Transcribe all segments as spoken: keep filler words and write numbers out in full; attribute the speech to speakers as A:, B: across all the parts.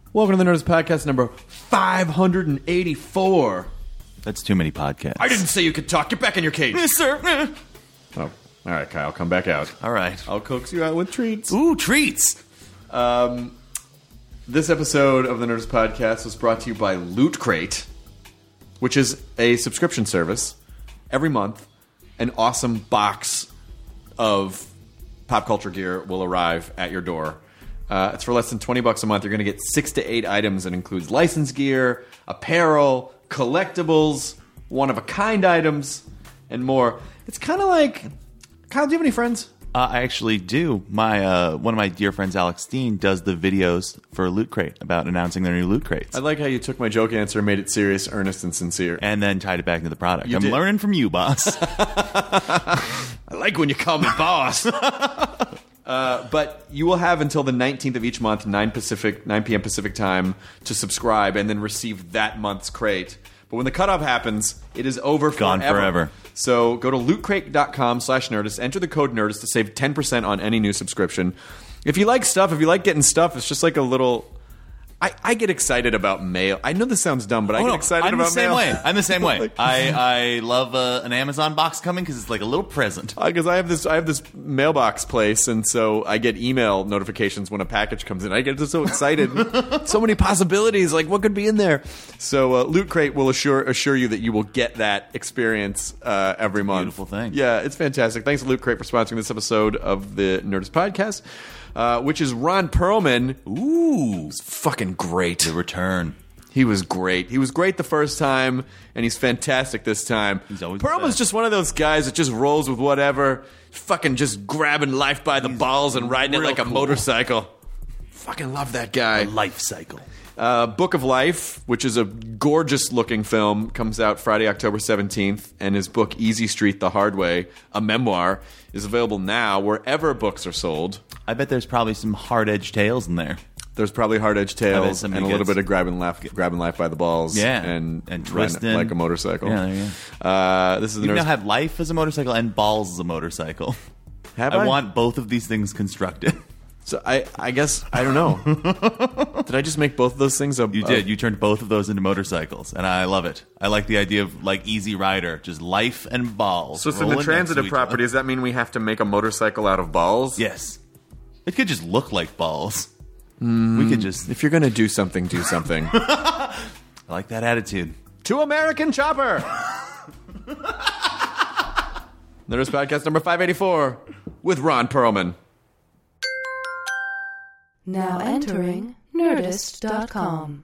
A: Welcome to the Nerdist Podcast number five hundred eighty-four.
B: That's too many podcasts.
A: I didn't say you could talk. Get back in your cage.
B: Yes, sir.
A: Oh, all right, Kyle, come back out.
B: All right.
A: I'll coax you out with treats.
B: Ooh, treats.
A: Um, this episode of the Nerdist Podcast was brought to you by Loot Crate, which is a subscription service. Every month, an awesome box of pop culture gear will arrive at your door. Uh, it's for less than twenty bucks a month. You're going to get six to eight items that includes licensed gear, apparel, collectibles, one-of-a-kind items, and more. It's kind of like... Kyle, do you have any friends?
B: Uh, I actually do. My uh, one of my dear friends, Alex Steen, does the videos for Loot Crate about announcing their new Loot Crates.
A: I like how you took my joke answer and made it serious, earnest, and sincere.
B: And then tied it back into the product.
A: You
B: I'm
A: did.
B: learning from you, boss.
A: I like when you call me boss. Uh, but you will have until the nineteenth of each month, nine Pacific, nine p.m. Pacific time, to subscribe and then receive that month's crate. But when the cutoff happens, it is over
B: Gone
A: forever.
B: forever.
A: So go to lootcrate.com slash Nerdist. Enter the code Nerdist to save ten percent on any new subscription. If you like stuff, if you like getting stuff, it's just like a little... I, I get excited about mail. I know this sounds dumb, but I
B: Oh,
A: get
B: no,
A: excited
B: I'm
A: about
B: the same
A: mail.
B: way. I'm the same way.
A: Like-
B: I, I love uh, an Amazon box coming because it's like a little present.
A: Because I have this, I have this mailbox place, and so I get email notifications when a package comes in. I get just so excited, so many possibilities. Like, what could be in there? So, uh, Loot Crate will assure assure you that you will get that experience uh, every month.
B: Beautiful thing.
A: Yeah, it's fantastic. Thanks to Loot Crate for sponsoring this episode of the Nerdist Podcast, uh, which is Ron Perlman.
B: Ooh.
A: He's fucking great.
B: The return.
A: He was great. He was great the first time, and he's fantastic this time.
B: He's always
A: Perlman's
B: best.
A: just one of those guys that just rolls with whatever, fucking just grabbing life by the balls and riding it
B: real
A: like a
B: cool.
A: motorcycle. Fucking love that guy.
B: Life cycle.
A: Uh, Book of Life, which is a gorgeous-looking film, comes out Friday, October seventeenth, and his book Easy Street the Hard Way, a memoir, is available now wherever books are sold.
B: I bet there's probably some hard-edged tales in there.
A: There's probably hard-edged tales and
B: somebody
A: a little
B: gets-
A: bit of grabbing life, grabbing life by the balls,
B: Yeah.
A: and
B: And
A: riding
B: twisting.
A: like a motorcycle.
B: Yeah, there you
A: Uh, this is the
B: You
A: Nerdist-
B: now have life as a motorcycle and balls as a motorcycle.
A: Have
B: I,
A: I?
B: want both of these things constructed.
A: So I, I guess I don't know. Did I just make both of those things? A,
B: You did. You turned both of those into motorcycles, and I love it. I like the idea of like Easy Rider, just life and balls.
A: So it's in
B: rolling
A: the
B: next
A: transitive
B: to each
A: property.
B: other.
A: Does that mean we have to make a motorcycle out of balls?
B: Yes, it could just look like balls. We could just.
A: If you're gonna do something, do something.
B: I like that attitude.
A: To American Chopper. Nerdist Podcast number five eighty-four with Ron Perlman.
C: Now entering Nerdist dot com.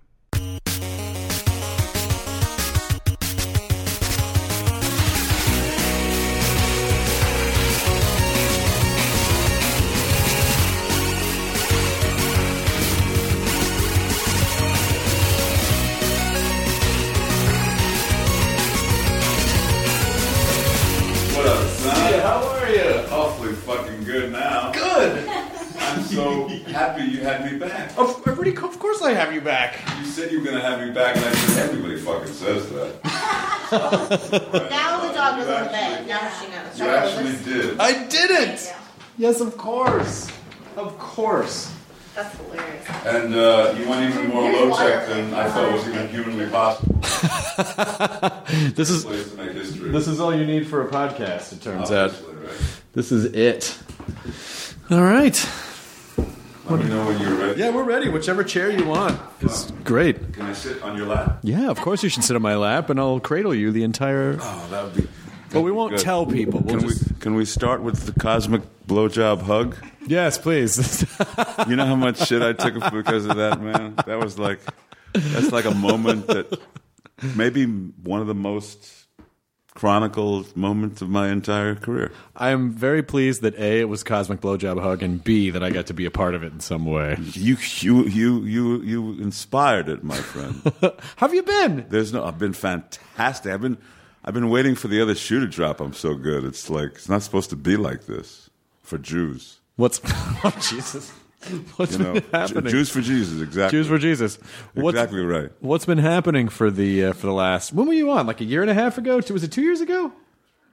D: What up, son?
A: How are you?
D: Awfully fucking good now.
A: Good.
D: I'm so happy you had me back.
A: Of, everybody, of course I have you back.
D: You said you were gonna have me back, and I said everybody fucking says that.
E: Now the dog is
D: You
E: on the bed.
D: actually-
E: Now she knows.
D: You
E: Sorry,
D: actually
E: Liz.
D: did.
A: I didn't.
E: Thank
A: Yes, of course. Of course.
E: That's hilarious.
D: And uh, you went even more
E: Here's
D: low
E: water.
D: tech than I thought was even humanly possible.
A: This is
D: Place to make history.
A: this is all you need for a podcast. It turns out.
D: Obviously, right?
A: This is it. All right.
D: Let me know when you're ready.
A: Yeah, we're ready. Whichever chair you want. It's great.
D: Can I sit on your lap?
A: Yeah, of course you should sit on my lap, and I'll cradle you the entire.
D: Oh, that would be.
A: But we won't
D: good.
A: tell people. We'll
D: Can
A: just...
D: we can we start with the cosmic blowjob hug?
A: Yes, please.
D: You know how much shit I took because of that, man? That was like, that's like a moment that maybe one of the most chronicled moments of my entire career.
A: I am very pleased that A, it was Cosmic Blowjob Hug, and B, that I got to be a part of it in some way.
D: You, you, you, you, you inspired it, my friend.
A: How have you been?
D: There's no, I've been fantastic. I've been, I've been waiting for the other shoe to drop. I'm so good. It's like, it's not supposed to be like this for Jews.
A: What's... Oh, Jesus. What's
D: You know,
A: been happening?
D: Jews for Jesus, exactly.
A: Jews for Jesus. What's,
D: Exactly right.
A: What's been happening for the uh, for the last... When were you on? Like a year and a half ago? Was it two years ago?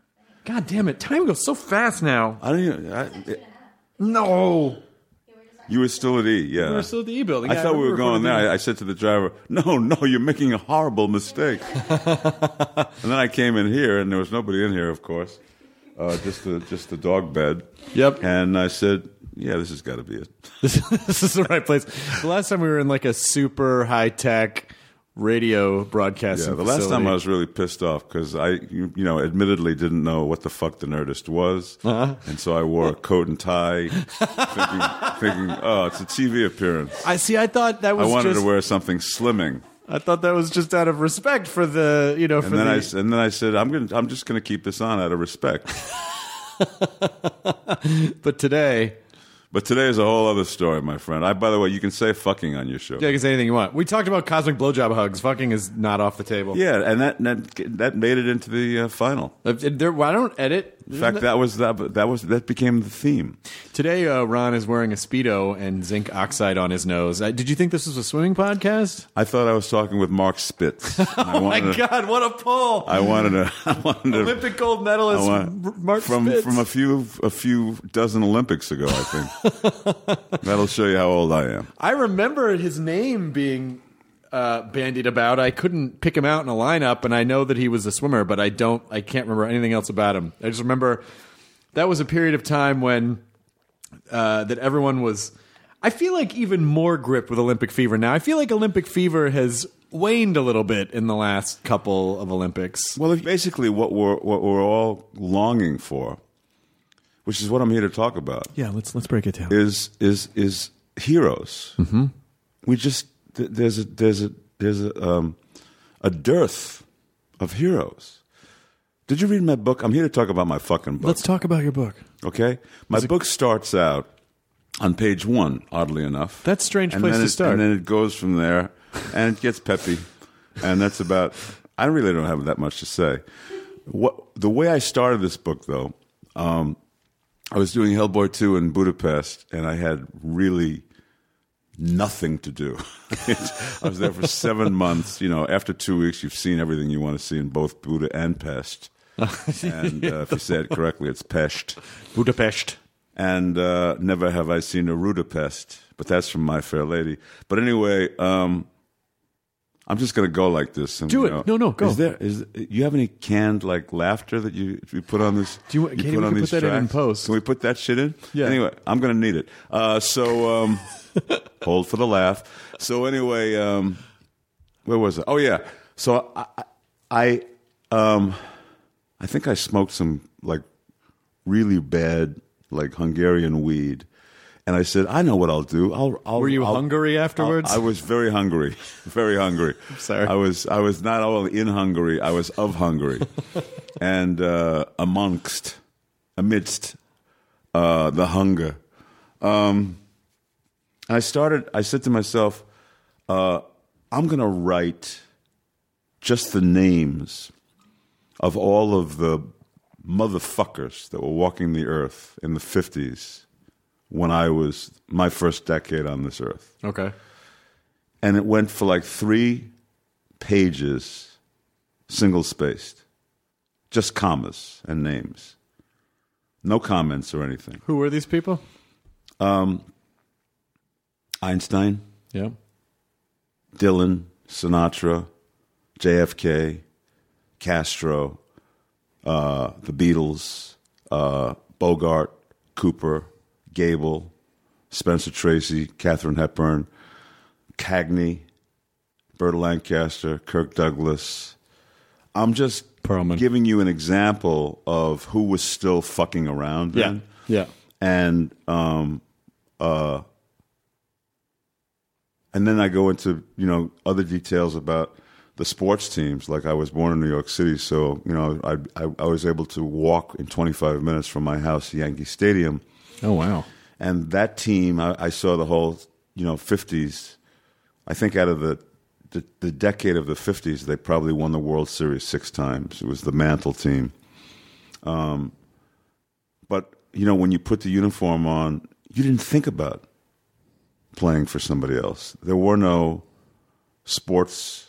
A: God damn it. Time goes so fast now.
D: I don't even, I, it,
A: No.
D: You were still at E, yeah.
A: We were still at the E building.
D: I
A: Yeah,
D: thought we were
A: remember
D: going
A: recording
D: there.
A: the-
D: I, I said to the driver, no, no, you're making a horrible mistake. And then I came in here, and there was nobody in here, of course, uh, just the just the dog bed.
A: Yep.
D: And I said, yeah, this has got to be it.
A: This, this is the right place. The last time we were in like a super high tech radio broadcasting
D: Yeah, the last
A: facility.
D: time I was really pissed off because I, you, you know, admittedly didn't know what the fuck the Nerdist was,
A: Uh-huh.
D: and so I wore a coat and tie, thinking, thinking, oh, it's a T V appearance.
A: I see. I thought that
D: I
A: was
D: wanted
A: just.
D: to wear something slimming,
A: I thought that was just out of respect for the, you know, for
D: and then
A: the.
D: I s- and then I said, I'm going, I'm just going to keep this on out of respect.
A: But today,
D: But today is a whole other story, my friend. I, by the way, you can say fucking on your show.
A: yeah, you can say anything you want. We talked about cosmic blowjob hugs. Fucking is not off the table.
D: Yeah, and that that, that made it into the uh, final.
A: If- if there, I don't edit.
D: In fact, that was that, that was that became the theme.
A: Today, uh, Ron is wearing a Speedo and zinc oxide on his nose. Uh, did you think this was a swimming podcast?
D: I thought I was talking with Mark Spitz. I
A: Oh my
D: wanted to-
A: God, what a pull!
D: I wanted to. I wanted to
A: Olympic gold medalist
D: I want-
A: R- Mark
D: from
A: Spitz.
D: from a few a few dozen Olympics ago, I think. That'll show you how old I am.
A: I remember his name being uh, bandied about. I couldn't pick him out in a lineup, and I know that he was a swimmer, but I don't. I can't remember anything else about him. I just remember that was a period of time when uh, that everyone was. I feel like even more gripped with Olympic fever now. I feel like Olympic fever has waned a little bit in the last couple of Olympics.
D: Well, basically, what we're what we're all longing for, which is what I'm here to talk about,
A: Yeah, let's let's break it down.
D: is is is heroes. Mm-hmm. We just th- there's a there's a there's a um, a dearth of heroes. Did you read my book? I'm here to talk about my fucking book.
A: Let's talk about your book.
D: Okay, my book starts out on page one. Oddly enough,
A: That's a strange
D: And
A: place
D: then
A: to
D: it-
A: start.
D: And then it goes from there, and it gets peppy, and that's about. I really don't have that much to say. What the way I started this book, though, um, I was doing Hellboy two in Budapest, and I had really nothing to do. I was there for seven months. You know, after two weeks, you've seen everything you want to see in both Buda and Pest. And uh, if you say it correctly, it's Pest.
A: Budapest.
D: And uh, never have I seen a Rudapest, but that's from My Fair Lady. But anyway, um, I'm just going to go like this. And,
A: Do
D: you
A: it.
D: know,
A: No, no, go.
D: Is there? Is you have any canned like laughter that you you put on this?
A: Do you- Katie, we can put that in in post.
D: Can we put that shit in?
A: Yeah.
D: Anyway, I'm going to need it. Uh, so um, hold for the laugh. So anyway, um, where was it? Oh yeah. So I, I, I, um, I think I smoked some like really bad like Hungarian weed. And I said, I know what I'll do. I'll. I'll
A: Were you
D: I'll,
A: hungry afterwards?
D: I, I was very hungry, very hungry.
A: sorry.
D: I was. I was not only in Hungary. I was of Hungary, and uh, amongst, amidst uh, the hunger. Um, I started. I said to myself, uh, I'm going to write just the names of all of the motherfuckers that were walking the earth in the fifties. When I was my first decade on this earth.
A: Okay.
D: And it went for like three pages, single spaced. Just commas and names. No comments or anything.
A: Who were these people?
D: Einstein,
A: Yeah.
D: Dylan, Sinatra, J F K, Castro, uh, the Beatles, uh, Bogart, Cooper, Gable, Spencer Tracy, Katharine Hepburn, Cagney, Burt Lancaster, Kirk Douglas. I'm just
A: Perlman.
D: giving you an example of who was still fucking around
A: Yeah.
D: then.
A: Yeah.
D: And um, uh, and then I go into, you know, other details about the sports teams. Like I was born in New York City, so, you know, I, I, I was able to walk in twenty-five minutes from my house to Yankee Stadium.
A: Oh, wow.
D: And that team, I, I saw the whole, you know, fifties. I think out of the, the the decade of the fifties, they probably won the World Series six times. It was the Mantle team. Um, but, you know, when you put the uniform on, you didn't think about playing for somebody else. There were no sports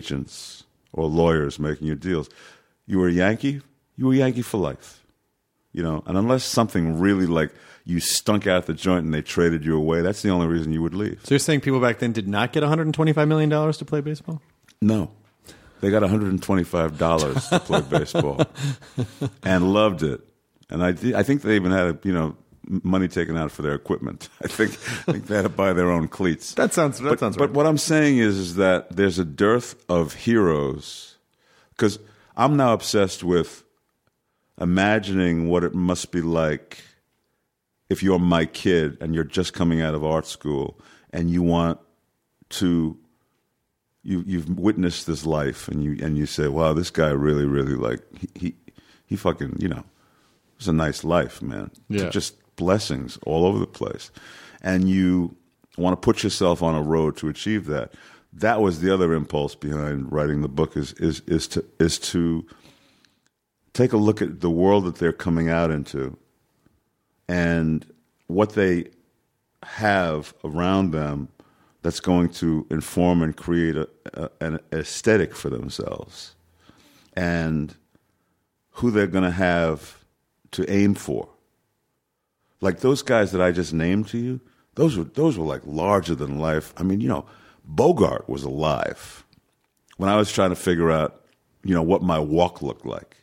D: agents or lawyers making you deals. You were a Yankee, you were a Yankee for life. You know, and unless something really like you stunk out the joint and they traded you away, that's the only reason you would leave.
A: So you're saying people back then did not get one hundred twenty-five million dollars to play baseball?
D: No. They got one hundred twenty-five dollars to play baseball and loved it. And I, th- I think they even had, you know, money taken out for their equipment. I think, I think they had to buy their own cleats.
A: That sounds that
D: but,
A: sounds
D: But
A: right.
D: what I'm saying is, is that there's a dearth of heroes. Because I'm now obsessed with imagining what it must be like if you're my kid and you're just coming out of art school and you want to, you, you've witnessed this life and you and you say, wow, this guy really, really like, he, he, he fucking, you know, it's a nice life, man.
A: Yeah.
D: Just blessings all over the place. And you want to put yourself on a road to achieve that. That was the other impulse behind writing the book is is is to is to take a look at the world that they're coming out into and what they have around them that's going to inform and create a, a, an aesthetic for themselves and who they're going to have to aim for. Like those guys that I just named to you, those were those were like larger than life. I mean, you know, Bogart was alive when I was trying to figure out, you know, what my walk looked like.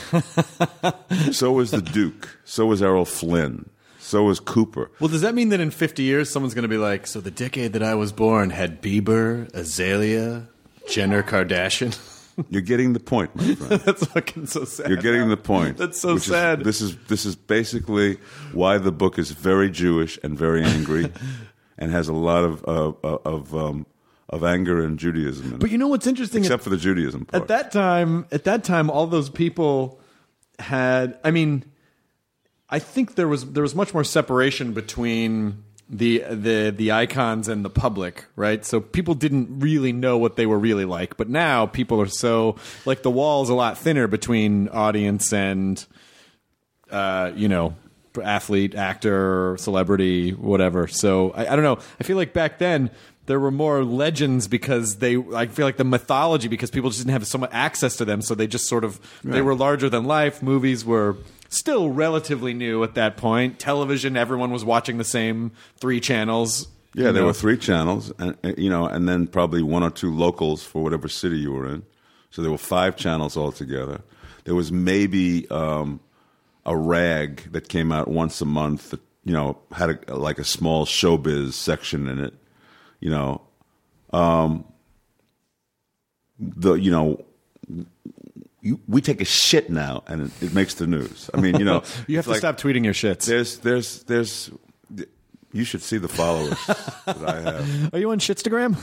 D: So was the Duke. So was Errol Flynn. So was Cooper.
A: Well, does that mean that in fifty years someone's going to be like, so the decade that I was born had Bieber, Azalea, Jenner Kardashian?
D: You're getting the point, my friend.
A: That's fucking so sad.
D: You're getting the point.
A: That's so
D: which
A: sad.
D: Is, this is this is basically why the book is very Jewish and very angry, and has a lot of uh, of um, of anger and Judaism in
A: But
D: it.
A: you know what's interesting?
D: Except for the Judaism part.
A: At that time, at that time, all those people had. I mean, I think there was there was much more separation between the the the icons and the public, right? So people didn't really know what they were really like. But now people are so like the wall's a lot thinner between audience and uh, you know, athlete, actor, celebrity, whatever. So I, I don't know. I feel like back then there were more legends because they. I feel like the mythology because people just didn't have so much access to them, so they just sort of they
D: Right.
A: were larger than life. Movies were still relatively new at that point. Television, everyone was watching the same three channels.
D: Yeah,
A: you
D: there
A: know.
D: were three channels, and and, you know, and then probably one or two locals for whatever city you were in. So there were five channels altogether. There was maybe um, a rag that came out once a month that you know had a, like a small showbiz section in it. You know, um, the you know. You, we take a shit now, and it, it makes the news. I mean, you know,
A: You have
D: it's
A: to
D: like,
A: stop tweeting your shits.
D: There's, there's, there's. You should see the followers that I have.
A: Are you on Shitstagram?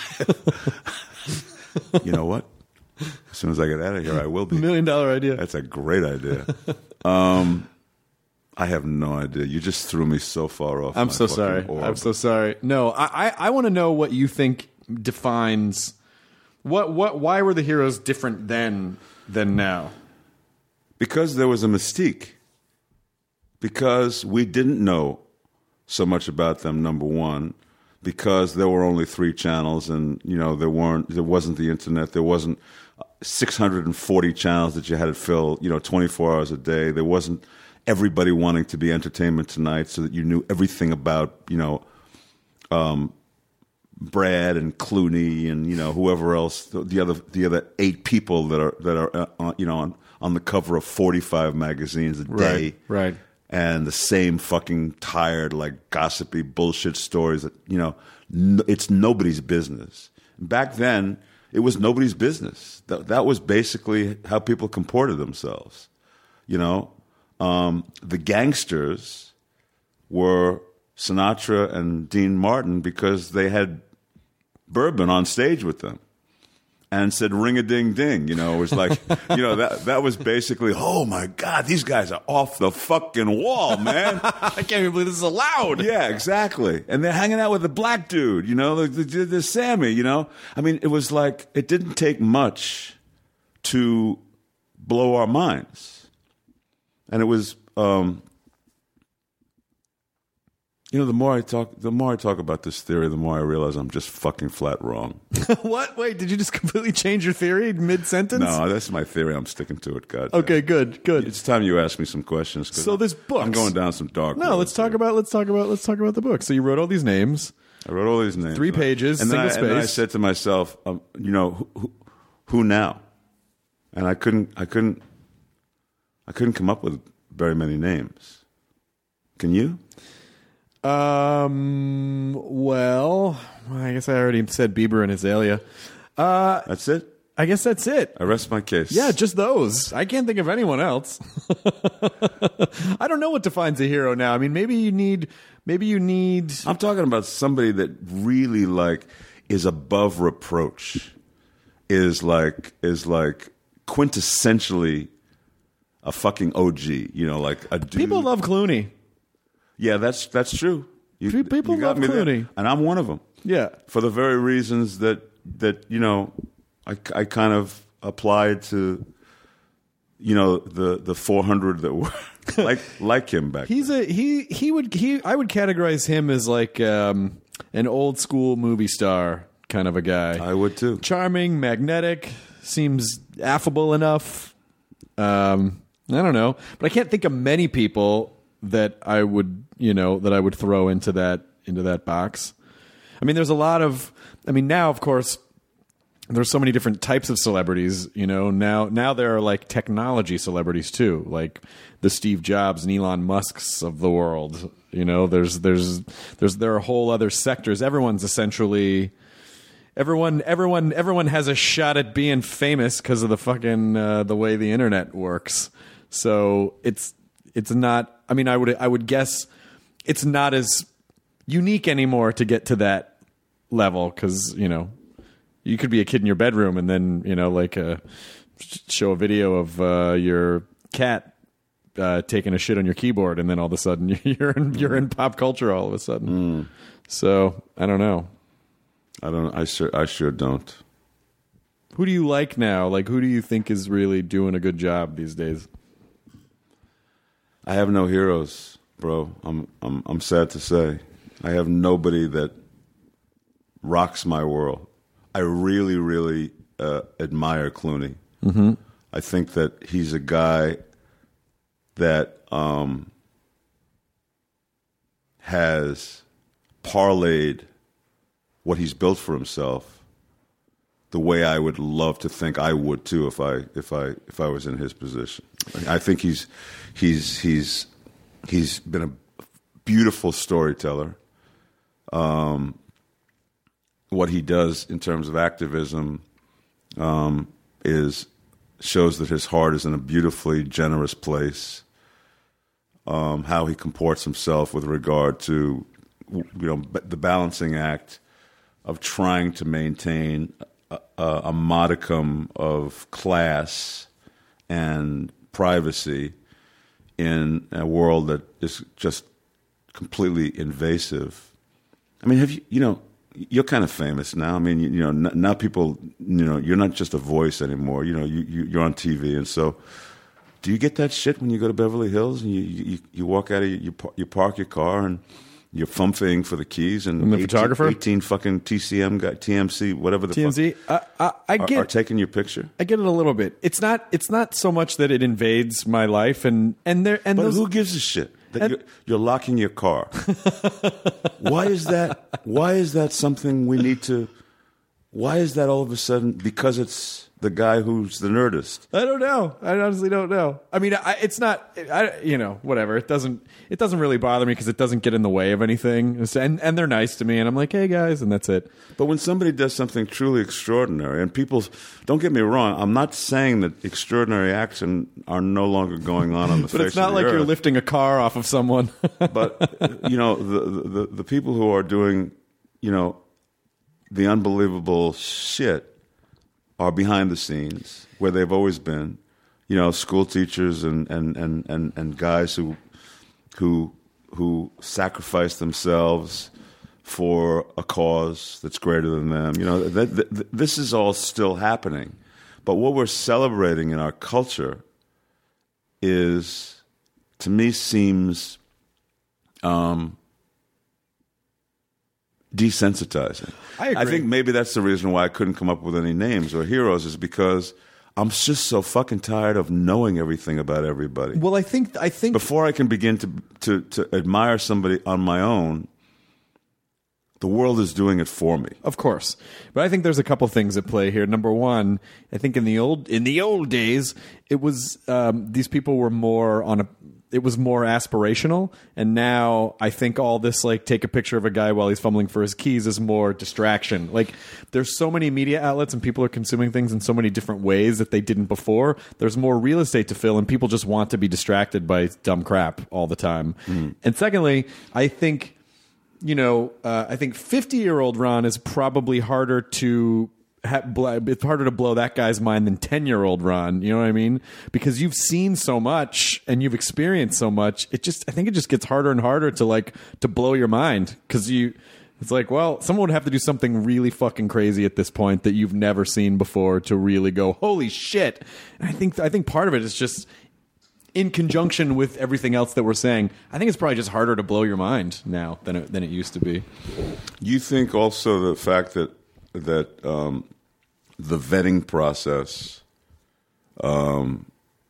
D: You know what? As soon as I get out of here, I will be.
A: Million dollar idea.
D: That's a great idea. Um, I have no idea. You just threw me so far off.
A: I'm
D: my
A: so
D: fucking
A: sorry.
D: orb.
A: I'm so sorry. No, I, I, I want to know what you think defines what what why were the heroes different then than now?
D: Because there was a mystique. Because we didn't know so much about them, number one. Because there were only three channels, and you know there weren't, there wasn't the internet, there wasn't six hundred forty channels that you had to fill, you know, twenty-four hours a day. There wasn't everybody wanting to be Entertainment Tonight, so that you knew everything about, you know, um, Brad and Clooney and you know whoever else, the, the other the other eight people that are that are uh, you know on, on the cover of forty-five magazines a day,
A: Right, right.
D: and the same fucking tired, like gossipy bullshit stories that, you know, n- it's nobody's business. Back then, it was nobody's business. That, that was basically how people comported themselves. You know, um, the gangsters were Sinatra and Dean Martin because they had bourbon on stage with them. And said ring a ding ding, you know, it was like, you know, that that was basically, oh my God, these guys are off the fucking wall, man.
A: I can't even believe this is allowed.
D: Yeah, exactly. And they're hanging out with the black dude, you know, the, the, the Sammy, you know. I mean, it was like, it didn't take much to blow our minds. And it was, um, You know, the more I talk, the more I talk about this theory, the more I realize I'm just fucking flat wrong.
A: What? Wait, did you just completely change your theory mid-sentence?
D: No, that's my theory. I'm sticking to it. God.
A: Okay, good, good.
D: It's time you ask me some questions. 'Cause
A: So this book.
D: I'm going down some dark.
A: No,
D: roads
A: let's talk
D: here.
A: about let's talk about let's talk about the book. So you wrote all these names.
D: I wrote all these names.
A: Three pages,
D: and then
A: single
D: I, and then I
A: space.
D: said to myself, um, you know, who, who, who now? And I couldn't, I couldn't, I couldn't come up with very many names. Can you?
A: Um. Well, I guess I already said Bieber and Azalea. Uh,
D: That's it.
A: I guess that's it.
D: I rest my case.
A: Yeah, just those. I can't think of anyone else. I don't know what defines a hero now. I mean, maybe you need, maybe you need.
D: I'm talking about somebody that really like is above reproach, is like is like quintessentially a fucking O G. You know, like a dude.
A: People love Clooney.
D: Yeah, that's that's true. You,
A: Pe- people
D: you got
A: love
D: me there.
A: Clooney.
D: And I'm one of them.
A: Yeah.
D: For the very reasons that that you know, I, I kind of applied to, you know, the the four hundred that were like like him back.
A: He's
D: then.
A: a he. He would he. I would categorize him as like um, an old school movie star kind of a guy.
D: I would too.
A: Charming, magnetic, seems affable enough. Um, I don't know, but I can't think of many people that I would, you know, that I would throw into that into that box. I mean, there's a lot of. I mean, now of course, there's so many different types of celebrities. You know, now now there are like technology celebrities too, like the Steve Jobs and Elon Musks of the world. You know, there's there's there's there are whole other sectors. Everyone's essentially. Everyone, everyone, everyone has a shot at being famous because of the fucking uh, the way the internet works. So it's it's not. I mean, I would I would guess it's not as unique anymore to get to that level because you know you could be a kid in your bedroom and then you know like uh, show a video of uh, your cat uh, taking a shit on your keyboard and then all of a sudden you're in, you're in pop culture all of a sudden.
D: Mm.
A: So I don't know.
D: I don't. I sure. I sure don't.
A: Who do you like now? Like, who do you think is really doing a good job these days?
D: I have no heroes, bro. I'm. I'm. I'm sad to say, I have nobody that rocks my world. I really, really uh, admire Clooney. Mm-hmm. I think that he's a guy that um, has parlayed what he's built for himself the way I would love to think I would too if I if I if I was in his position. I think he's he's he's he's been a beautiful storyteller. Um, what he does in terms of activism um, is shows that his heart is in a beautifully generous place. Um, how he comports himself with regard to you know the balancing act of trying to maintain a, a, a modicum of class and privacy in a world that is just completely invasive. I mean, have you, you know, you're kind of famous now. I mean, you, you know, now people, you know, you're not just a voice anymore. You know, you, you, you're on T V. And so do you get that shit when you go to Beverly Hills and you, you, you walk out of, you, you park your car and you're thumping for the keys, and,
A: And the
D: eighteen,
A: photographer?
D: eighteen fucking T C M guy, T M C, whatever the
A: T M Z.
D: fuck,
A: I, I, I
D: are,
A: get.
D: are taking your picture.
A: I get it a little bit. It's not. It's not so much that it invades my life, and and there and
D: But
A: those,
D: who gives a shit that
A: and-
D: you're, you're locking your car? Why is that? Why is that something we need to? Why is that all of a sudden? Because it's the guy who's the nerdist.
A: I don't know. I honestly don't know. I mean, I, it's not. I you know whatever. It doesn't. It doesn't really bother me because it doesn't get in the way of anything. It's- And and they're nice to me, and I'm like, hey guys, and that's it.
D: But when somebody does something truly extraordinary, and people, don't get me wrong, I'm not saying that extraordinary acts are are no longer going on on the
A: But
D: face
A: it's not
D: of the
A: like
D: earth.
A: you're lifting a car off of someone.
D: But you know, the, the the people who are doing, you know, the unbelievable shit are behind the scenes where they've always been. You know, school teachers and and, and, and, and guys who who who sacrifice themselves for a cause that's greater than them. You know, that, that, this is all still happening. But what we're celebrating in our culture is, to me, seems um, desensitizing.
A: I agree.
D: I think maybe that's the reason why I couldn't come up with any names or heroes, is because I'm just so fucking tired of knowing everything about everybody.
A: Well, I think I think
D: Before I can begin to, to, to admire somebody on my own, the world is doing it for me.
A: Of course, but I think there's a couple things at play here. Number one, I think in the old in the old days, it was um, these people were more on a. It was more aspirational, and now I think all this like take a picture of a guy while he's fumbling for his keys is more distraction. Like there's so many media outlets and people are consuming things in so many different ways that they didn't before. There's more real estate to fill, and people just want to be distracted by dumb crap all the time. Mm. And secondly, I think. You know, uh, I think fifty-year-old Ron is probably harder to ha- bl- it's harder to blow that guy's mind than ten-year-old Ron. You know what I mean? Because you've seen so much and you've experienced so much. It just, I think it just gets harder and harder to like to blow your mind because you. It's like, well, someone would have to do something really fucking crazy at this point that you've never seen before to really go, holy shit. And I think I think part of it is just. In conjunction with everything else that we're saying, I think it's probably just harder to blow your mind now than it, than it used to be.
D: You think also the fact that that um, the vetting process, um,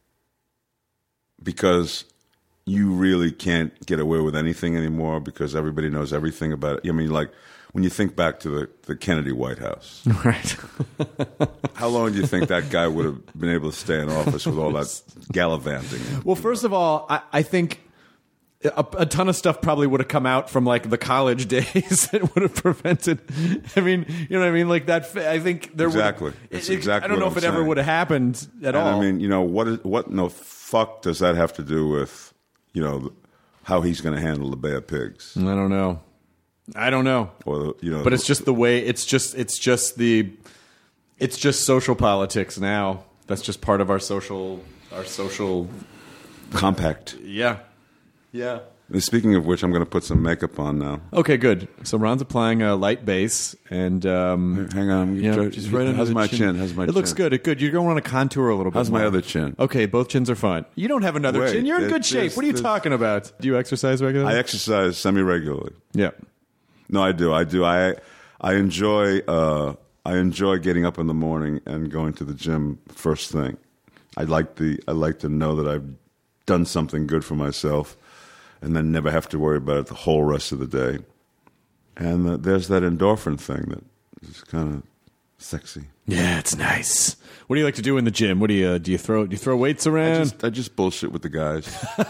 D: because you really can't get away with anything anymore because everybody knows everything about it. I mean, like when you think back to the, the Kennedy White House,
A: right?
D: How long do you think that guy would have been able to stay in office with all that gallivanting?
A: Well, first of all, I, I think a, a ton of stuff probably would have come out from like the college days that would have prevented. I mean, you know what I mean? Like that. I think there
D: exactly.
A: It's
D: it, exactly.
A: I don't know
D: if
A: it
D: I'm
A: ever
D: saying.
A: would have happened at
D: and
A: all.
D: I mean, you know what? Is, what no fuck does that have to do with you know how he's going to handle the Bay of Pigs?
A: I don't know. I don't know.
D: Or you know,
A: but it's just the way. It's just. It's just the. It's just social politics now. That's just part of our social. Our social
D: compact.
A: Yeah. Yeah.
D: And speaking of which, I'm going to put some makeup on now.
A: Okay, good. So Ron's applying a light base, and um,
D: hang on,
A: you know,
D: try,
A: just right under
D: how's
A: the
D: my
A: chin.
D: chin? How's my
A: it
D: chin?
A: looks good. It good. You're going to want to contour a little bit.
D: How's
A: more.
D: my other chin?
A: Okay, both chins are fine. You don't have another
D: Wait,
A: chin. You're in good
D: it-
A: shape.
D: this-
A: What are you
D: this-
A: talking about? Do you exercise regularly?
D: I exercise semi-regularly.
A: Yeah.
D: No, I do. I do. I I enjoy uh, I enjoy getting up in the morning and going to the gym first thing. I like the I like to know that I've done something good for myself, and then never have to worry about it the whole rest of the day. And uh, there's that endorphin thing that is kind of sexy.
A: Yeah, it's nice. What do you like to do in the gym? What do you uh, do? You throw do you throw weights
D: I
A: around?
D: just, I just bullshit with the guys.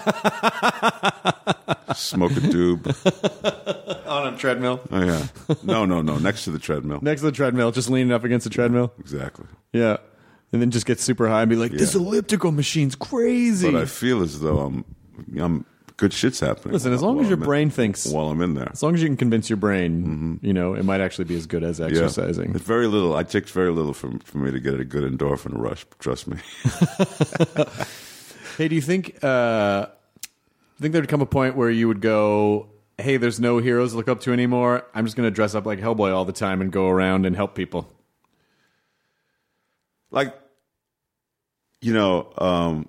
D: Smoke a doob.
A: On a treadmill.
D: Oh yeah. No, no, no. Next to the treadmill.
A: Next to the treadmill, just leaning up against the treadmill.
D: Exactly.
A: Yeah. And then just get super high and be like, this
D: Yeah.
A: elliptical machine's crazy.
D: But I feel as though I'm, I'm good shit's happening.
A: Listen, as long
D: while
A: as your
D: I'm in-
A: brain thinks,
D: while I'm in there.
A: as long as you can convince your brain, you know, it might actually be as good as exercising.
D: Yeah. It's very little. It takes very little for, for me to get a good endorphin rush. Trust me.
A: Hey, do you think, uh, you think there'd come a point where you would go, hey, there's no heroes to look up to anymore. I'm just going to dress up like Hellboy all the time and go around and help people.
D: Like, you know, um,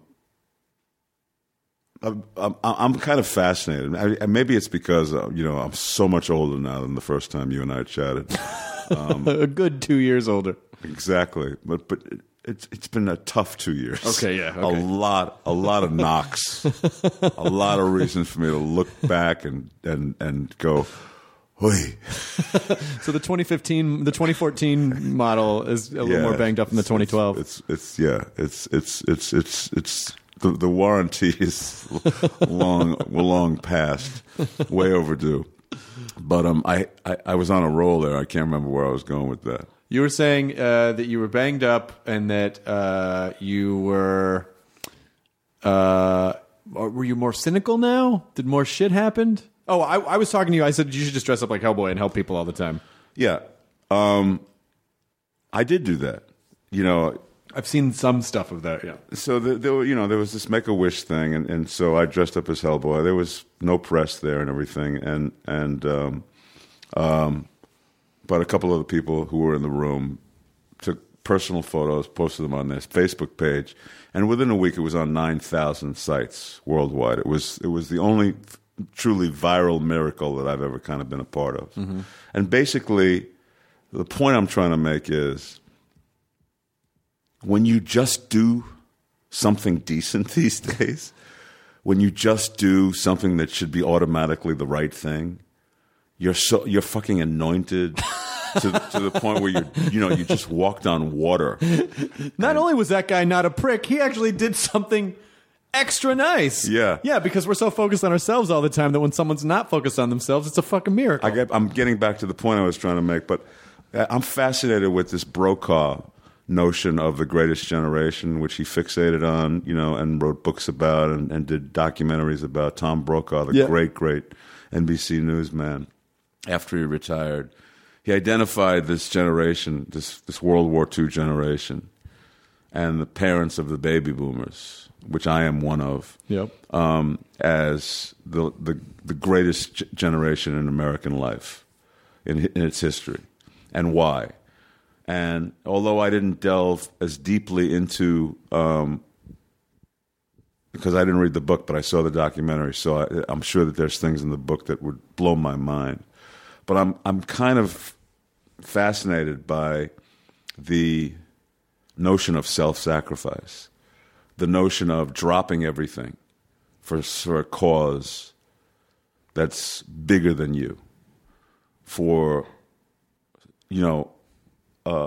D: I'm, I'm, I'm kind of fascinated. I, maybe it's because, uh, you know, I'm so much older now than the first time you and I chatted.
A: A good two years older.
D: Exactly. But, but it, it's it's been a tough two years.
A: Okay, yeah,
D: A
A: okay.
D: lot, a lot of knocks. A lot of reasons for me to look back and, and, and go, Oy.
A: So the twenty fifteen, the twenty fourteen model is a little
D: Yeah,
A: more banged up than the
D: it's-
A: twenty twelve.
D: It's, it's, it's yeah, it's it's it's it's it's the the warranty is long long past, way overdue. But um, I, I I was on a roll there. I can't remember where I was going with that.
A: You were saying uh, that you were banged up and that uh, you were. Uh, or were you more cynical now? Did more shit happen? Oh, I, I was talking to you. I said you should just dress up like Hellboy and help people all the time.
D: Yeah, um, I did do that. You know,
A: I've seen some stuff of that. Yeah.
D: so the, there were, you know, there was this Make a Wish thing, and, and so I dressed up as Hellboy. There was no press there and everything, and and um, um, but a couple of the people who were in the room took personal photos, posted them on their Facebook page, and within a week it was on nine thousand sites worldwide. It was it was the only truly viral miracle that I've ever kind of been a part of. Mm-hmm. And basically, the point I'm trying to make is when you just do something decent these days, when you just do something that should be automatically the right thing, you're so you're fucking anointed to, to the point where you you know you just walked on water.
A: Not
D: and,
A: only was that guy not a prick, he actually did something extra nice.
D: Yeah,
A: yeah, because we're so focused on ourselves all the time that when someone's not focused on themselves, it's a fucking miracle.
D: I get, I'm getting back to the point I was trying to make, but I'm fascinated with this Brokaw notion of the greatest generation, which he fixated on, you know, and wrote books about and, and did documentaries about. Tom Brokaw, the
A: yeah.
D: great, great N B C newsman, after he retired. He identified this generation, this, this World War Two generation, and the parents of the baby boomers, which I am one of,
A: yep.
D: um, as the, the, the greatest g- generation in American life, in, in its history. And why? And although I didn't delve as deeply into, um, because I didn't read the book, but I saw the documentary, so I, I'm sure that there's things in the book that would blow my mind. But I'm I'm kind of fascinated by the notion of self-sacrifice, the notion of dropping everything for, for a cause that's bigger than you, for, you know, uh,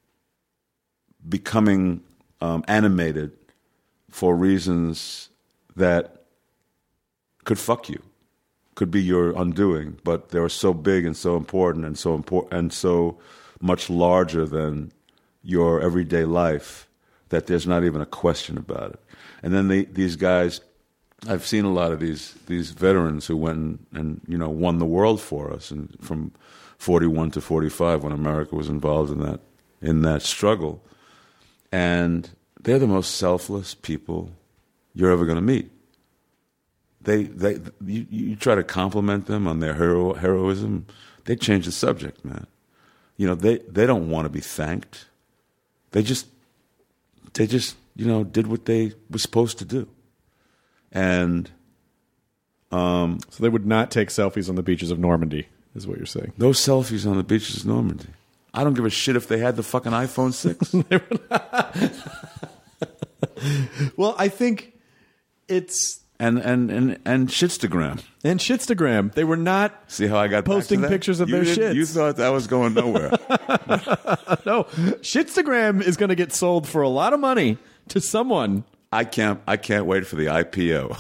D: becoming um, animated for reasons that could fuck you, could be your undoing, but they were so big and so important and so important and so much larger than your everyday life that there's not even a question about it. And then they, these guys, I've seen a lot of these these veterans who went and, and you know won the world for us, and from forty-one to forty-five when America was involved in that in that struggle, and they're the most selfless people you're ever going to meet. They, they, you, you try to compliment them on their hero, heroism, they change the subject, man. You know, they, they don't want to be thanked. They just, they just, you know, did what they were supposed to do. And um,
A: so they would not take selfies on the beaches of Normandy, is what you're saying.
D: Those selfies on the beaches of Normandy. I don't give a shit if they had the fucking iPhone six.
A: Well, I think it's...
D: And and and and Shitstagram.
A: And Shitstagram. They were not
D: See how I got
A: posting
D: back to that?
A: pictures of
D: you
A: their
D: didn't-
A: shits.
D: You thought that was going nowhere.
A: No. Shitstagram is going to get sold for a lot of money to someone.
D: I can't I can't wait for the I P O.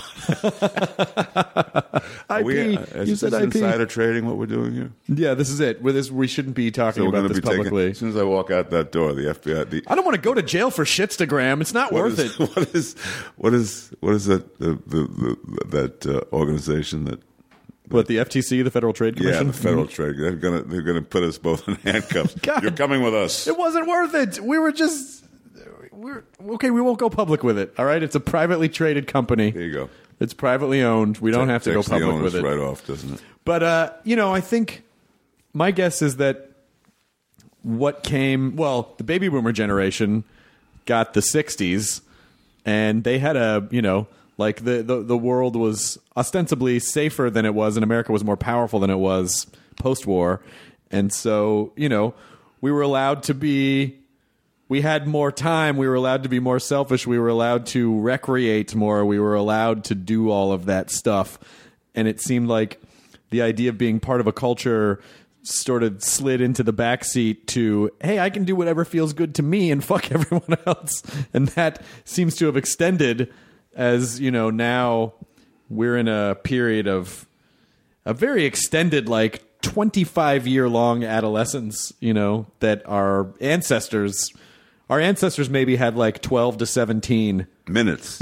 A: I P.
D: We, uh, is
A: You said
D: this
A: I P.
D: insider trading what we're doing here?
A: Yeah, this is it. With this, we shouldn't be talking
D: So we're
A: about
D: going to
A: this
D: be taking,
A: publicly.
D: as soon as I walk out that door, the F B I. The,
A: I don't want to go to jail for Shitstagram. It's not
D: what
A: worth
D: is,
A: it.
D: What is what is what is that the, the, the, that uh, organization that?
A: What, the F T C, the Federal Trade Commission?
D: Yeah, the Federal Trade. They're gonna they're gonna put us both in handcuffs.
A: God.
D: You're coming with us.
A: It wasn't worth it. We were just... We're, okay, we won't go public with it, all right? It's a privately traded company.
D: There you go.
A: It's privately owned. We don't have to go
D: Takes the
A: public
D: onus
A: with it.
D: right off, doesn't it?
A: But, uh, you know, I think my guess is that what came... Well, the baby boomer generation got the sixties, and they had a, you know... Like, the, the, the world was ostensibly safer than it was, and America was more powerful than it was post-war. And so, you know, we were allowed to be... We had more time. We were allowed to be more selfish. We were allowed to recreate more. We were allowed to do all of that stuff. And it seemed like the idea of being part of a culture sort of slid into the backseat to, hey, I can do whatever feels good to me and fuck everyone else. And that seems to have extended as, you know, now we're in a period of a very extended, like, twenty-five year long adolescence, you know, that our ancestors... Our ancestors maybe had like twelve to seventeen.
D: Minutes.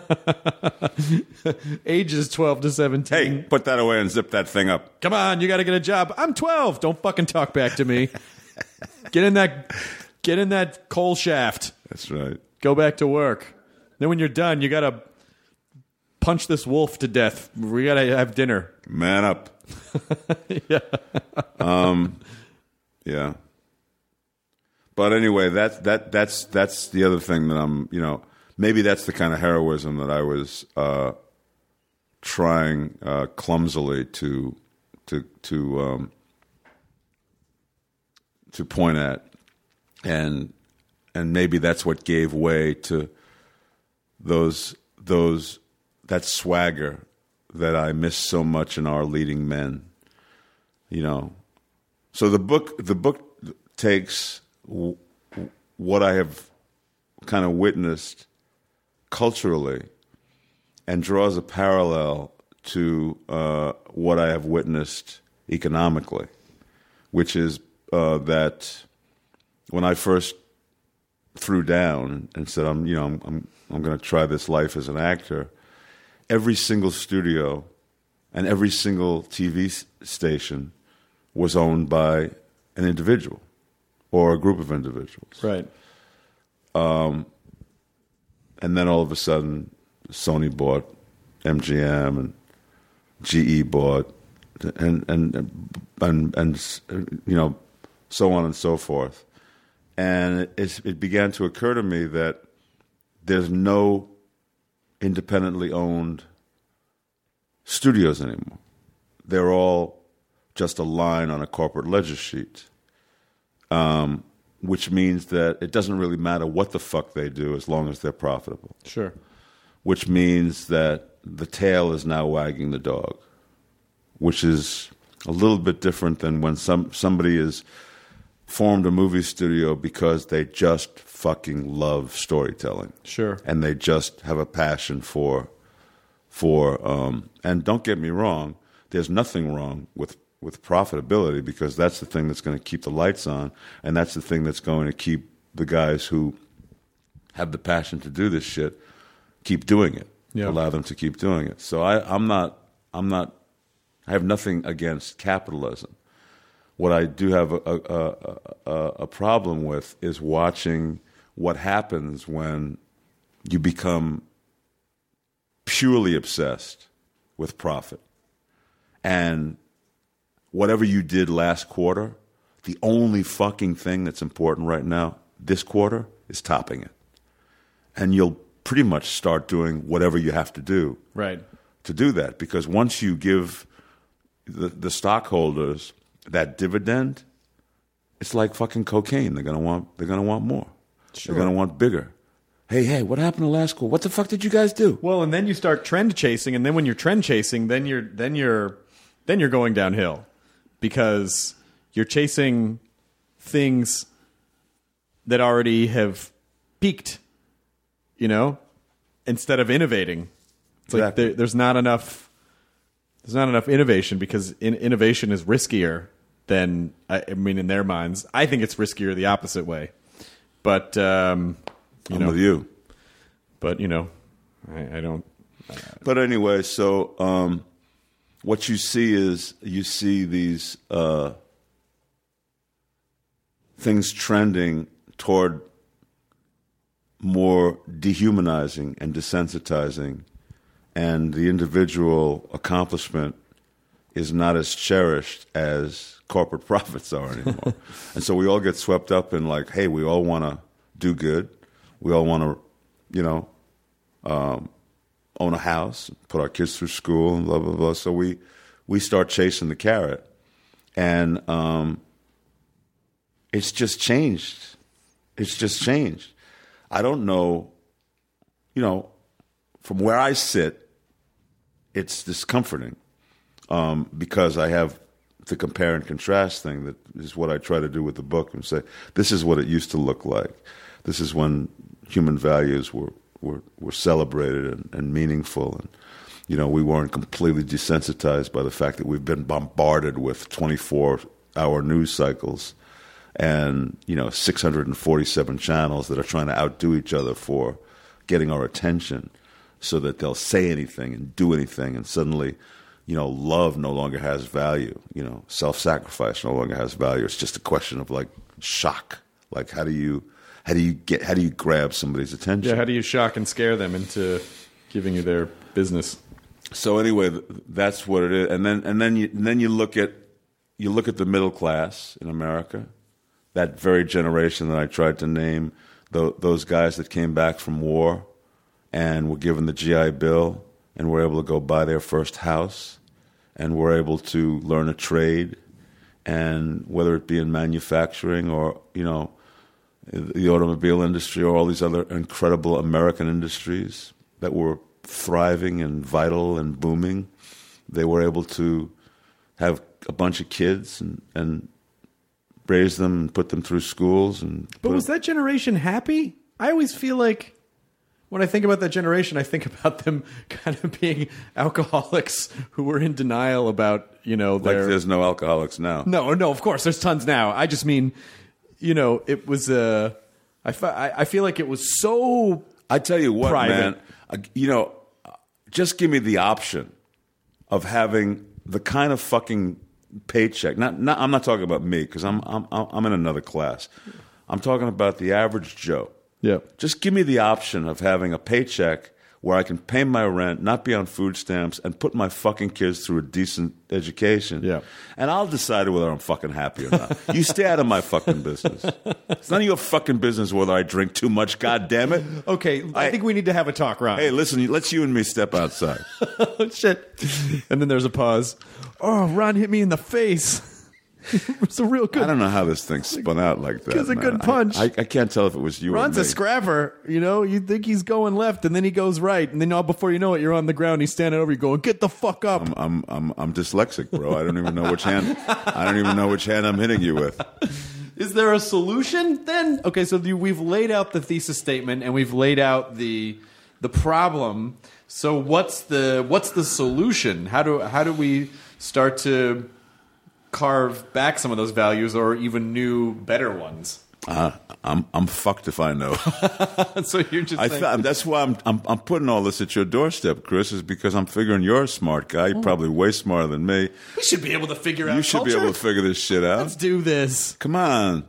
A: Ages twelve to seventeen.
D: Hey, put that away and zip that thing up.
A: Come on, you got to get a job. I'm twelve. Don't fucking talk back to me. Get in that get in that coal shaft.
D: That's right.
A: Go back to work. Then when you're done, you got to punch this wolf to death. We got to have dinner.
D: Man up.
A: Yeah.
D: Um, yeah. But anyway, that that that's that's the other thing that I'm, you know, maybe that's the kind of heroism that I was uh, trying uh, clumsily to to to um, to point at, and and maybe that's what gave way to those those that swagger that I miss so much in our leading men. You know, so the book the book takes w- what I have kind of witnessed culturally and draws a parallel to uh, what I have witnessed economically, which is uh, that when I first threw down and said, "I'm, you know, I'm, I'm, I'm going to try this life as an actor," every single studio and every single T V station was owned by an individual or a group of individuals.
A: Right.
D: Um, and then all of a sudden, Sony bought M G M and G E bought, and and and and you know, so on and so forth. And it, it began to occur to me that there's no independently owned studios anymore. They're all just a line on a corporate ledger sheet, um, which means that it doesn't really matter what the fuck they do as long as they're profitable.
A: Sure.
D: Which means that the tail is now wagging the dog, which is a little bit different than when some somebody is formed a movie studio because they just fucking love storytelling.
A: Sure.
D: And they just have a passion for, for um, and don't get me wrong, there's nothing wrong with, with profitability, because that's the thing that's going to keep the lights on, and that's the thing that's going to keep the guys who have the passion to do this shit keep doing it.
A: Yeah.
D: Allow them to keep doing it. So I, I'm not, I'm not, I have nothing against capitalism. What I do have a, a, a, a problem with is watching what happens when you become purely obsessed with profit. And whatever you did last quarter, the only fucking thing that's important right now, this quarter, is topping it. And you'll pretty much start doing whatever you have to do
A: right.
D: to do that. Because once you give the, the stockholders that dividend, it's like fucking cocaine. They're gonna want. They're gonna want more.
A: Sure.
D: They're gonna want bigger. Hey, hey, what happened to last quarter? What the fuck did you guys do?
A: Well, and then you start trend chasing, and then when you're trend chasing, then you're then you're then you're going downhill, because you're chasing things that already have peaked. You know, instead of innovating, it's
D: Exactly.
A: like there, there's not enough. There's not enough innovation, because in, innovation is riskier than, I, I mean, in their minds. I think it's riskier the opposite way. But, um, you
D: I'm
A: know,
D: with you.
A: But, you know, I, I don't. Uh,
D: But anyway, so um, what you see is you see these uh, things trending toward more dehumanizing and desensitizing, and the individual accomplishment is not as cherished as corporate profits are anymore. And so we all get swept up in like, hey, we all want to do good. We all want to, you know, um, own a house, put our kids through school, and blah, blah, blah. So we, we start chasing the carrot. And um, it's just changed. It's just changed. I don't know, you know, from where I sit, it's discomforting um, because I have the compare and contrast thing that is what I try to do with the book, and say, this is what it used to look like. This is when human values were, were, were celebrated and, and meaningful. And, you know, we weren't completely desensitized by the fact that we've been bombarded with twenty-four hour news cycles and, you know, six hundred forty-seven channels that are trying to outdo each other for getting our attention, so that they'll say anything and do anything, and suddenly, you know, love no longer has value. You know, self-sacrifice no longer has value. It's just a question of like shock. Like, how do you, how do you get, how do you grab somebody's attention?
A: yeah, how do you shock and scare them into giving you their business?
D: So anyway, that's what it is. And then, and then you, and then you look at, you look at the middle class in America, that very generation that I tried to name, the, those guys that came back from war and were given the G I Bill and were able to go buy their first house, and were able to learn a trade, and whether it be in manufacturing or, you know, the automobile industry or all these other incredible American industries that were thriving and vital and booming, they were able to have a bunch of kids and, and raise them and put them through schools. And
E: But was that generation happy? I always feel like when I think about that generation, I think about them kind of being alcoholics who were in denial about, you know,
D: like
E: their...
D: there's no alcoholics now.
E: No, no, of course, there's tons now. I just mean, you know, it was... Uh, I, fe- I I feel like it was so
D: I tell you what,
E: private.
D: man, uh, you know, just give me the option of having the kind of fucking paycheck. Not, not I'm not talking about me because I'm I'm I'm in another class. I'm talking about the average Joe.
E: Yeah.
D: Just give me the option of having a paycheck where I can pay my rent, not be on food stamps, and put my fucking kids through a decent education.
E: Yeah.
D: And I'll decide whether I'm fucking happy or not. You stay out of my fucking business. It's none of your fucking business whether I drink too much, God damn it.
E: Okay, I,
D: I-
E: think we need to have a talk, Ron.
D: Hey, listen, let's you and me step outside.
E: Oh, shit. And then there's a pause. Oh, Ron hit me in the face. It was a real good...
D: I don't know how this thing spun out like that.
E: It was a
D: man.
E: good punch.
D: I, I, I can't tell if it was you
E: Ron's
D: or
E: a
D: me.
E: scrapper, you know. You think he's going left, and then he goes right, and then all before you know it, you're on the ground. He's standing over you, going, "Get the fuck up!"
D: I'm, I'm, I'm, I'm dyslexic, bro. I don't even know which hand. I don't even know which hand I'm hitting you with.
E: Is there a solution then? Okay, so the, we've laid out the thesis statement, and we've laid out the the problem. So what's the what's the solution? How do how do we start to carve back some of those values, or even new, better ones?
D: Uh, I'm, I'm fucked if I know.
E: So you're just
D: I
E: saying,
D: th- that's why I'm, I'm, I'm putting all this at your doorstep, Chris. Is because I'm figuring you're a smart guy. You're probably way smarter than me.
E: we should be able to figure out.
D: You should
E: culture.
D: be able to figure this shit out.
E: Let's do this.
D: Come on.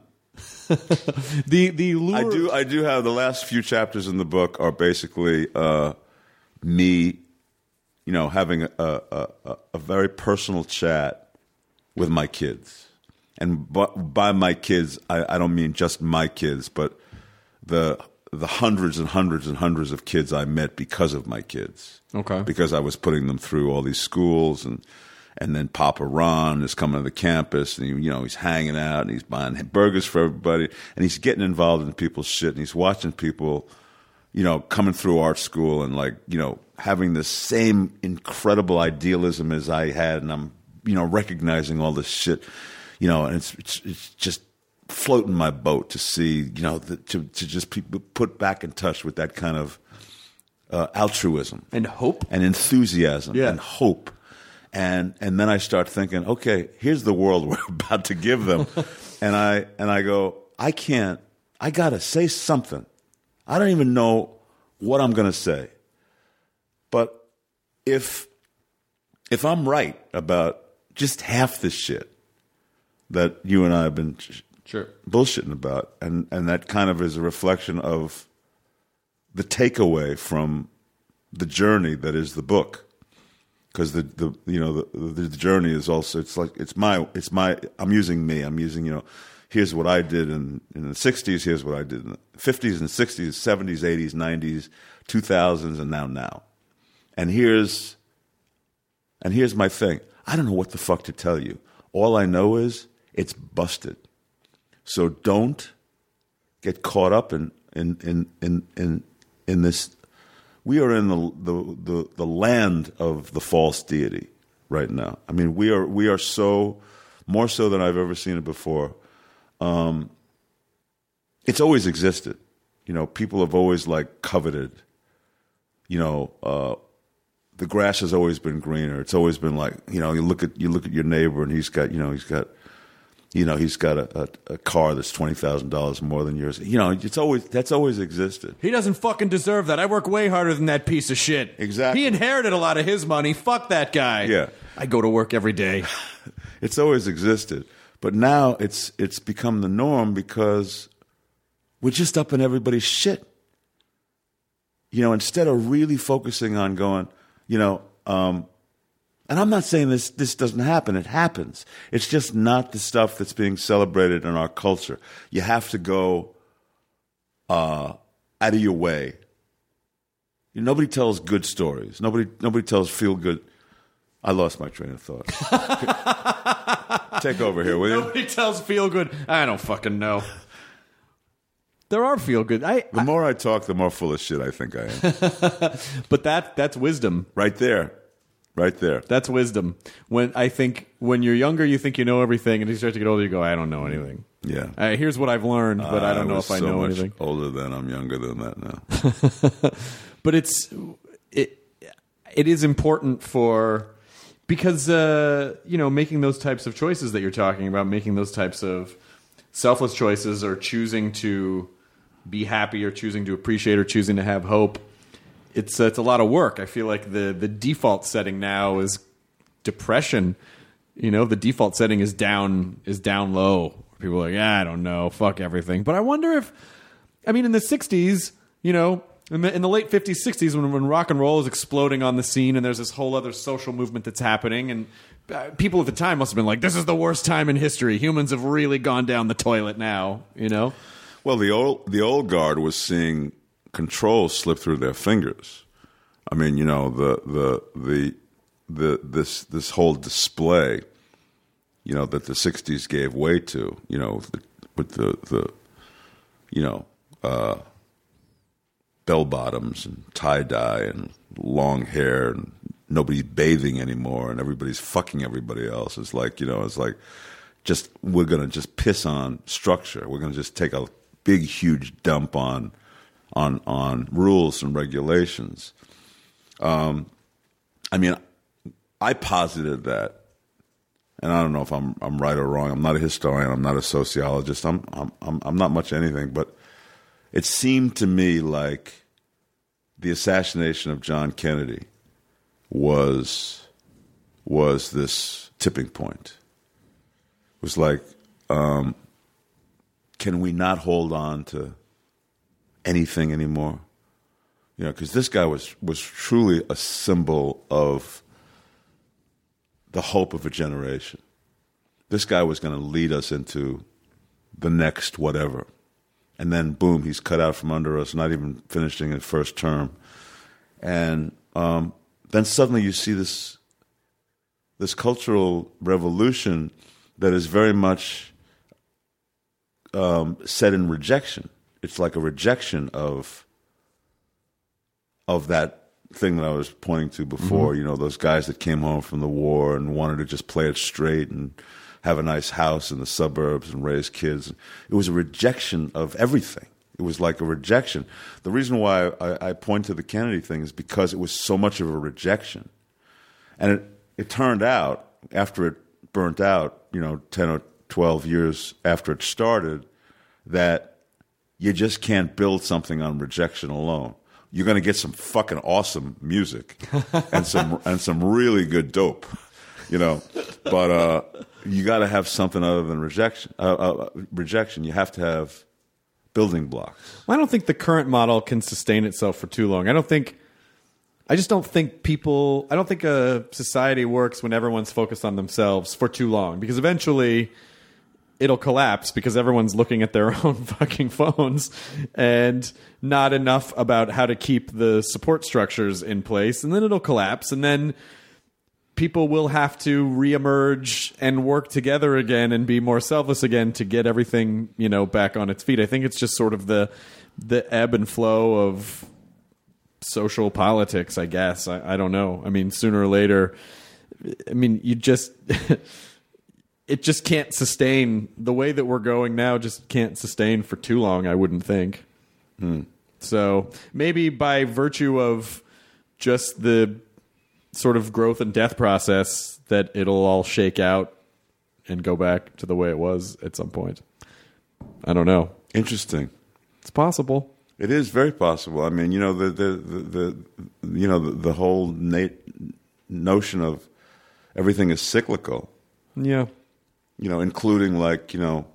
E: The the lure.
D: I do. I do have the last few chapters in the book are basically uh, me, you know, having a, a, a, a very personal chat with my kids, and by, by my kids, I, I don't mean just my kids, but the the hundreds and hundreds and hundreds of kids I met because of my kids.
E: Okay.
D: Because I was putting them through all these schools, and and then Papa Ron is coming to the campus, and he, you know he's hanging out, and he's buying burgers for everybody, and he's getting involved in people's shit, and he's watching people, you know, coming through art school and like you know having the same incredible idealism as I had, and I'm you know recognizing all this shit, you know, and it's it's, it's just floating my boat to see, you know, the, to to just be put back in touch with that kind of uh, altruism
E: and hope.
D: and enthusiasm
E: Yeah.
D: and hope. And and then I start thinking, okay, here's the world we're about to give them. and I and I go, I can't, I got to say something. I don't even know what I'm going to say. But if if I'm right about just half this shit that you and I have been
E: Sure.
D: bullshitting about, and, and that kind of is a reflection of the takeaway from the journey that is the book, because the, the you know the, the journey is also it's like it's my it's my I'm using me I'm using you know here's what I did in in the sixties, here's what I did in the fifties and sixties, seventies, eighties, nineties, two thousands, and now now, and here's and here's my thing. I don't know what the fuck to tell you. All I know is it's busted. So don't get caught up in in in in in, in this. We are in the, the the the land of the false deity right now. I mean, we are we are so more so than I've ever seen it before. Um, it's always existed. You know, people have always like coveted. You know, uh, the grass has always been greener. It's always been like, you know, you look at you look at your neighbor and he's got you know he's got. You know, he's got a, a, a car that's twenty thousand dollars more than yours. You know, it's always that's always existed.
E: He doesn't fucking deserve that. I work way harder than that piece of shit.
D: Exactly.
E: He inherited a lot of his money. Fuck that guy.
D: Yeah.
E: I go to work every day.
D: It's always existed. But now it's it's become the norm because we're just up in everybody's shit. You know, instead of really focusing on going, you know, um, and I'm not saying this this doesn't happen. It happens. It's just not the stuff that's being celebrated in our culture. You have to go uh, out of your way Nobody tells good stories. Nobody nobody tells feel good. I lost my train of thought. Take over here, will you?
E: Nobody tells feel good. I don't fucking know. There are feel good. I,
D: The more I talk, the more full of shit I think I am.
E: but that that's wisdom.
D: Right there. Right there.
E: That's wisdom. When I think when you're younger, you think you know everything, and you start to get older, you go, I don't know anything.
D: Yeah.
E: Uh, here's what I've learned, but I don't know
D: was
E: if I
D: so
E: know
D: much
E: anything.
D: older than I'm younger than that now.
E: But it's it it is important for because uh, you know, making those types of choices that you're talking about, making those types of selfless choices, or choosing to be happy, or choosing to appreciate, or choosing to have hope. It's uh, it's a lot of work. I feel like the the default setting now is depression. You know, the default setting is down is down low. People are like, yeah, I don't know, fuck everything. But I wonder if, I mean, in the sixties, you know, in the, in the late fifties, sixties, when, when rock and roll is exploding on the scene, and there's this whole other social movement that's happening, and uh, people at the time must have been like, this is the worst time in history. Humans have really gone down the toilet now, you know?
D: Well, the old the old guard was seeing control slip through their fingers. I mean, you know, the the the the this this whole display, you know, that the sixties gave way to, you know, the, with the the you know, uh, bell bottoms and tie dye and long hair, and nobody's bathing anymore, and everybody's fucking everybody else. It's like, you know, it's like just we're gonna just piss on structure. We're gonna just take a big, huge dump on on on rules and regulations. Um, I mean, I posited that, and I don't know if I'm I'm right or wrong. I'm not a historian. I'm not a sociologist. I'm I'm I'm, I'm not much anything. But it seemed to me like the assassination of John Kennedy was was this tipping point. It was like, um, can we not hold on to anything anymore? You know, because this guy was was truly a symbol of the hope of a generation. This guy was going to lead us into the next whatever. And then, boom, he's cut out from under us, not even finishing his first term. And um, then suddenly you see this this cultural revolution that is very much um, set in rejection. It's like a rejection of of that thing that I was pointing to before, mm-hmm. you know, those guys that came home from the war and wanted to just play it straight and have a nice house in the suburbs and raise kids. It was a rejection of everything. It was like a rejection. The reason why I, I point to the Kennedy thing is because it was so much of a rejection. And it, it turned out, after it burnt out, you know, ten or twelve years after it started, that you just can't build something on rejection alone. You're going to get some fucking awesome music and some and some really good dope, you know. But uh, you got to have something other than rejection. Uh, uh, rejection. You have to have building blocks.
E: Well, I don't think the current model can sustain itself for too long. I don't think. I just don't think people. I don't think a society works when everyone's focused on themselves for too long, because eventually it'll collapse because everyone's looking at their own fucking phones and not enough about how to keep the support structures in place. And then it'll collapse, and then people will have to reemerge and work together again and be more selfless again to get everything, you know, back on its feet. I think it's just sort of the the ebb and flow of social politics, I guess. I, I don't know. I mean, sooner or later, I mean, you just... it just can't sustain the way that we're going now. Just can't sustain for too long, I wouldn't think.
D: Hmm.
E: So maybe by virtue of just the sort of growth and death process, that it'll all shake out and go back to the way it was at some point. I don't know.
D: Interesting.
E: It's possible.
D: It is very possible. I mean, you know, the the the, the you know the, the whole na- notion of everything is cyclical.
E: Yeah.
D: You know, including like, you know,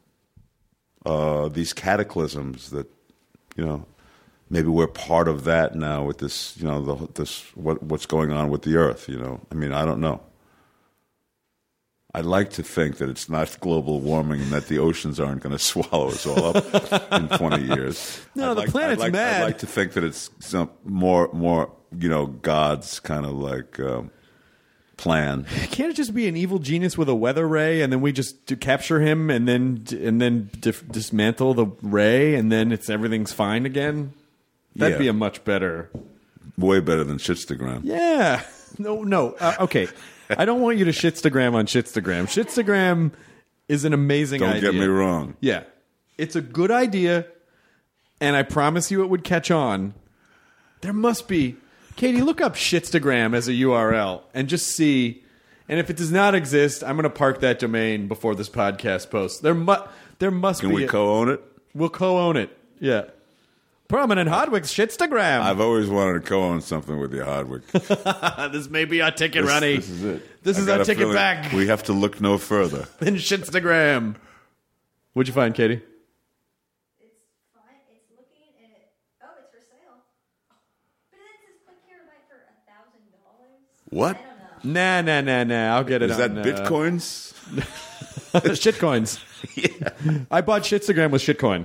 D: uh, these cataclysms that, you know, maybe we're part of that now with this, you know, the, this what what's going on with the earth. You know, I mean, I don't know. I'd like to think that it's not global warming and that the oceans aren't going to swallow us all up in twenty years.
E: No,
D: I'd
E: the
D: like,
E: planet's
D: I'd like,
E: mad.
D: I'd like to think that it's some more, more, you know, God's kind of like um, plan.
E: Can't it just be an evil genius with a weather ray, and then we just do capture him, and then and then dif- dismantle the ray, and then it's everything's fine again? That'd
D: Yeah.
E: be a much better.
D: Way better than Shitstagram.
E: Yeah. No, no. Uh, okay. I don't want you to shitstagram on Shitstagram. Shitstagram is an amazing
D: Don't
E: idea.
D: get me wrong.
E: Yeah. It's a good idea, and I promise you it would catch on. There must be. Katie, look up Shitstagram as a U R L and just see. And if it does not exist, I'm going to park that domain before this podcast posts. There, mu- there must
D: Can
E: be.
D: we
E: a-
D: co-own it?
E: We'll co-own it. Yeah. Prominent Hardwick's Shitstagram.
D: I've always wanted to co-own something with you, Hardwick.
E: this may be our ticket,
D: This,
E: Ronnie.
D: this is it.
E: This
D: I
E: is
D: got
E: our
D: a
E: ticket
D: feeling
E: back.
D: We have to look no further.
E: Then Shitstagram. What'd you find, Katie?
F: It's fine. It's looking and it. Oh, it's for sale. But it says click here to buy it for a thousand dollars.
D: What?
F: I don't know.
E: Nah, nah, nah, nah. I'll get it
D: Is that
E: on, uh,
D: Bitcoins?
E: Shitcoins. yeah. I bought Shitstagram with Shitcoin.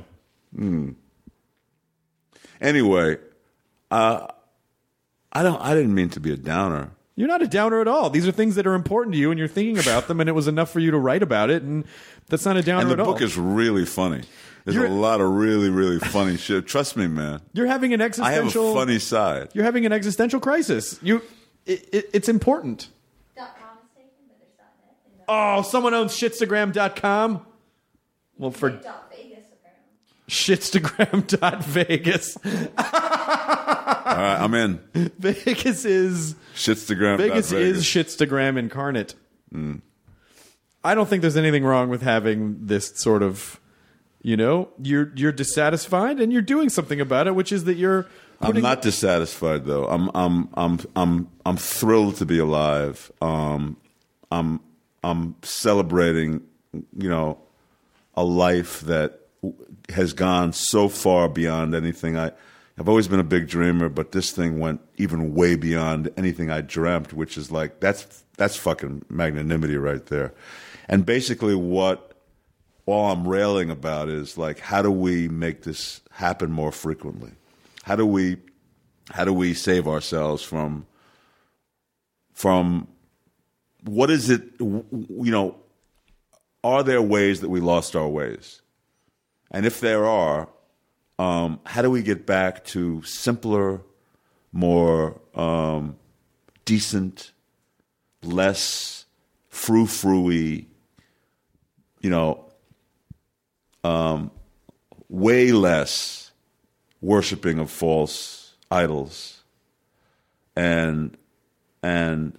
D: Anyway, uh, I don't. I didn't mean to be a downer.
E: You're not a downer at all. These are things that are important to you, and you're thinking about them, and it was enough for you to write about it, and that's not a downer
D: And the
E: at all.
D: book is really funny. There's
E: You're-
D: a lot of really, really funny shit. Trust me, man.
E: You're having an
D: I have
E: existential.
D: a funny side.
E: You're having an existential crisis. You, it, it, it's important.
F: Dot com is taken, but there's dot net and dot
E: Oh, someone owns shitstagram dot com. Well, for
F: dot Vegas apparently.
E: shitstagram dot vegas.
D: All right, I'm in.
E: Vegas is
D: Shitstagram.
E: Vegas is shitstagram incarnate. I don't think there's anything wrong with having this sort of, you know, you're you're dissatisfied and you're doing something about it, which is that you're.
D: I'm
E: putting-
D: not dissatisfied though. I'm I'm I'm I'm I'm thrilled to be alive. Um, I'm I'm celebrating, you know, a life that has gone so far beyond anything I. I've always been a big dreamer, but this thing went even way beyond anything I dreamt, which is like that's that's fucking magnanimity right there. And basically, what all I'm railing about is like, how do we make this happen more frequently? How do we how do we save ourselves from from what is it? You know, are there ways that we lost our ways? And if there are, um, how do we get back to simpler, more um, decent, less frou-frou-y, you know, um, way less worshiping of false idols, and and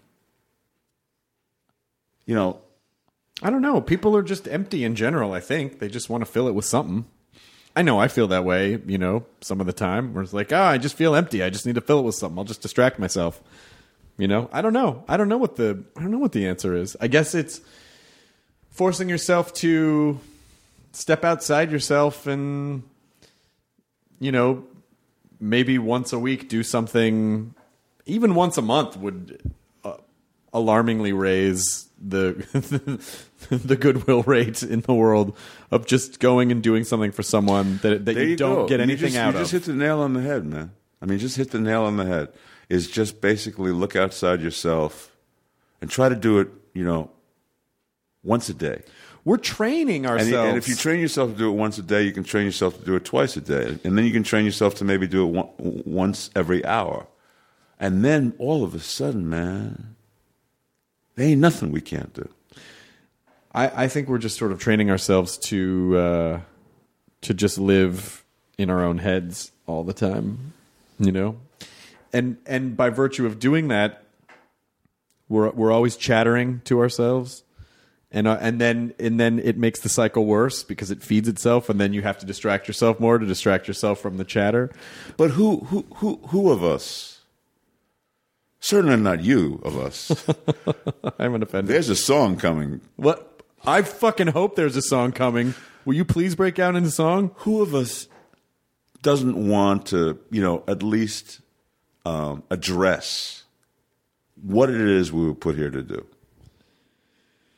D: you know.
E: I don't know. People are just empty in general, I think. They just want to fill it with something. I know I feel that way, you know, some of the time. Where it's like, oh, I just feel empty. I just need to fill it with something. I'll just distract myself. You know? I don't know. I don't know what the I don't know what the answer is. I guess it's forcing yourself to step outside yourself and, you know, maybe once a week do something. Even once a month would uh, alarmingly raise the the goodwill rate in the world of just going and doing something for someone that that
D: There
E: you,
D: you
E: don't
D: go.
E: get
D: You
E: anything
D: just,
E: out
D: you
E: of.
D: just hit the nail on the head, man. I mean, just hit the nail on the head. Is just basically look outside yourself and try to do it, you know, once a day.
E: We're training
D: And,
E: ourselves.
D: you- and if you train yourself to do it once a day, you can train yourself to do it twice a day. And then you can train yourself to maybe do it one, once every hour. And then all of a sudden, man, there ain't nothing we can't do.
E: I, I think we're just sort of training ourselves to uh, to just live in our own heads all the time, you know, and and by virtue of doing that, we're we're always chattering to ourselves, and uh, and then and then it makes the cycle worse because it feeds itself, and then you have to distract yourself more to distract yourself from the chatter.
D: But who, who, who, who of us, certainly not you of us,
E: I'm an offender.
D: there's a song coming.
E: What? I fucking hope there's a song coming. Will you please break out into song?
D: Who of us doesn't want to, you know, at least um, address what it is we were put here to do?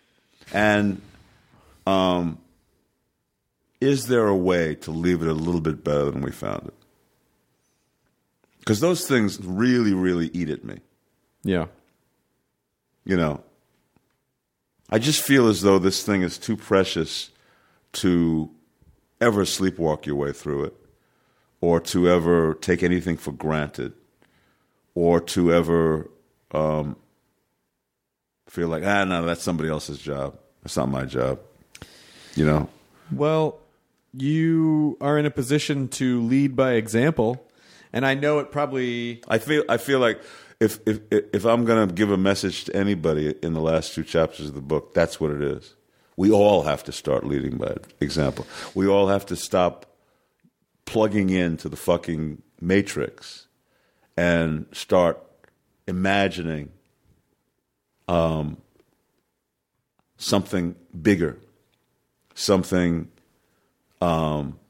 D: And um, is there a way to leave it a little bit better than we found it? Because those things really, really eat at me.
E: Yeah.
D: You know, I just feel as though this thing is too precious to ever sleepwalk your way through it, or to ever take anything for granted, or to ever um, feel like, ah, no, that's somebody else's job. That's not my job. You know?
E: Well, you are in a position to lead by example, and I know it probably...
D: I feel I feel like if if if I'm going to give a message to anybody in the last two chapters of the book, that's what it is. We all have to start leading by example. We all have to stop plugging into the fucking matrix and start imagining um, something bigger, something um,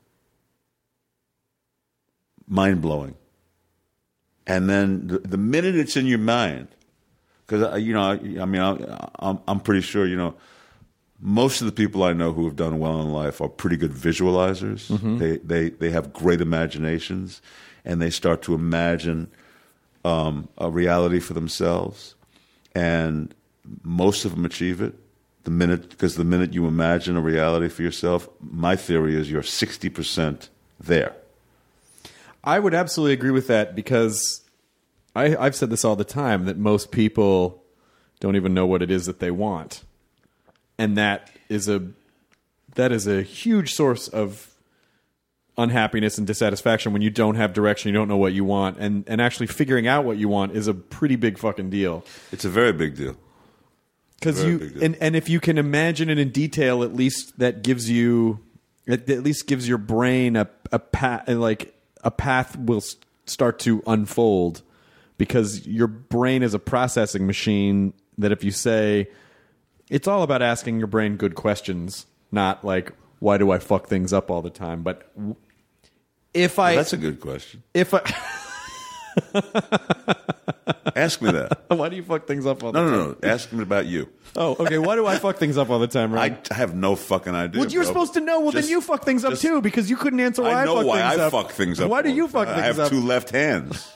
D: mind-blowing. And then the, the minute it's in your mind, because, you know, I, I mean, I, I'm, I'm pretty sure, you know, most of the people I know who have done well in life are pretty good visualizers. Mm-hmm. They, they they have great imaginations, and they start to imagine um, a reality for themselves. And most of them achieve it the minute, because the minute you imagine a reality for yourself, my theory is you're sixty percent there.
E: I would absolutely agree with that, because I, I've said this all the time, that most people don't even know what it is that they want. And that is a that is a huge source of unhappiness and dissatisfaction when you don't have direction, you don't know what you want. And, and actually figuring out what you want is a pretty big fucking deal.
D: It's a very big deal.
E: Because you and, and if you can imagine it in detail, at least that gives you it at least gives your brain a a path, like a path will start to unfold, because your brain is a processing machine that if you say, it's all about asking your brain good questions, not like, why do I fuck things up all the time? But if I...
D: Well, that's a good question.
E: If I...
D: Ask me that.
E: Why do you fuck things up all the
D: no,
E: time?
D: No, no, no. Ask me about you.
E: Oh, okay. Why do I fuck things up all the time, right?
D: I have no fucking idea.
E: Well, you're
D: bro.
E: supposed to know. Well,
D: Just-
E: then you fuck things up
D: just-
E: too, because you couldn't answer why I,
D: I know
E: fuck
D: why
E: things
D: I
E: up.
D: fuck things up.
E: Why do
D: all
E: you
D: the
E: fuck
D: time.
E: things
D: I have
E: up?
D: two left hands.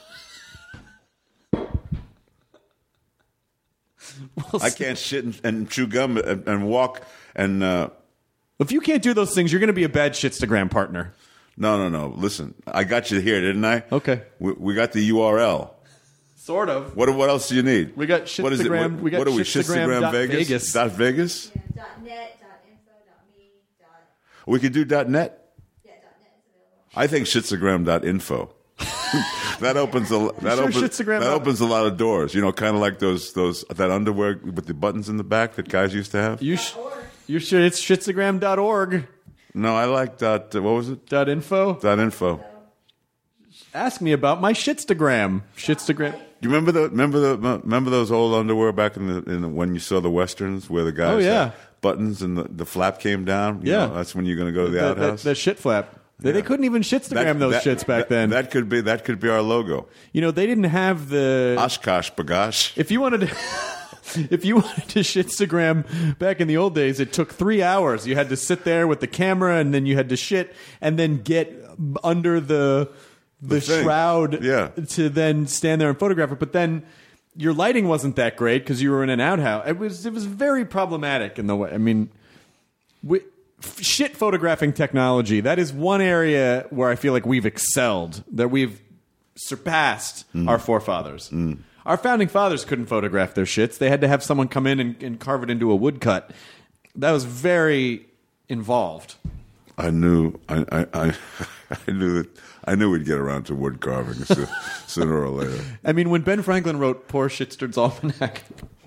D: I can't shit and, and chew gum and, and walk and... Uh,
E: If you can't do those things, you're going to be a bad Shitstagram partner.
D: no, no, no. Listen, I got you here, didn't I?
E: Okay.
D: We, we got the U R L.
E: Sort of.
D: What what else do you need?
E: We got
D: What is it?
E: Shitstagram-
D: What,
E: we got
D: what are we?
E: Shitstagram dot
D: Vegas?
E: Vegas.
D: Dot Vegas?
F: Yeah, dot .net, dot .info, dot .me, dot...
D: We could do dot .net.
F: Yeah, dot .net is available.
D: I think shitstagram dot info. that opens a that
E: sure
D: opens
E: Shitstagram
D: that
E: dot-
D: opens a lot of doors. You know, kind of like those those that underwear with the buttons in the back that guys used to have.
E: You sh- you're sure it's shitstagram dot org.
D: No, I like dot. Uh, what was it?
E: Dot info.
D: Dot info.
E: Ask me about my Shitstagram. Shitstagram.
D: Do you remember the remember the remember those old underwear back in the, in the when you saw the westerns where the guys
E: Oh, yeah.
D: had buttons and the, the flap came down? You
E: Yeah.
D: know, that's when you're going to go to the
E: That, that,
D: outhouse.
E: that shit flap. They, they
D: Yeah.
E: couldn't even Shitstagram
D: That-
E: those
D: that-
E: shits back
D: that-
E: then.
D: That could be that could be our logo.
E: you know, they didn't have the.
D: Oshkosh bagosh.
E: If you wanted to. If you wanted to Shitstagram back in the old days, it took three hours. You had to sit there with the camera, and then you had to shit, and then get under the the,
D: The thing.
E: shroud
D: Yeah.
E: to then stand there and photograph it. But then your lighting wasn't that great because you were in an outhouse. It was it was very problematic in the way. I mean, we, f- shit photographing technology. That is one area where I feel like we've excelled. That we've surpassed our forefathers. Our founding fathers couldn't photograph their shits. They had to have someone come in and, and carve it into a woodcut. That was very involved.
D: I knew I, I, I, I knew that I knew we'd get around to wood carving so, sooner or later.
E: I mean, when Ben Franklin wrote Poor Shitsterd's Almanac,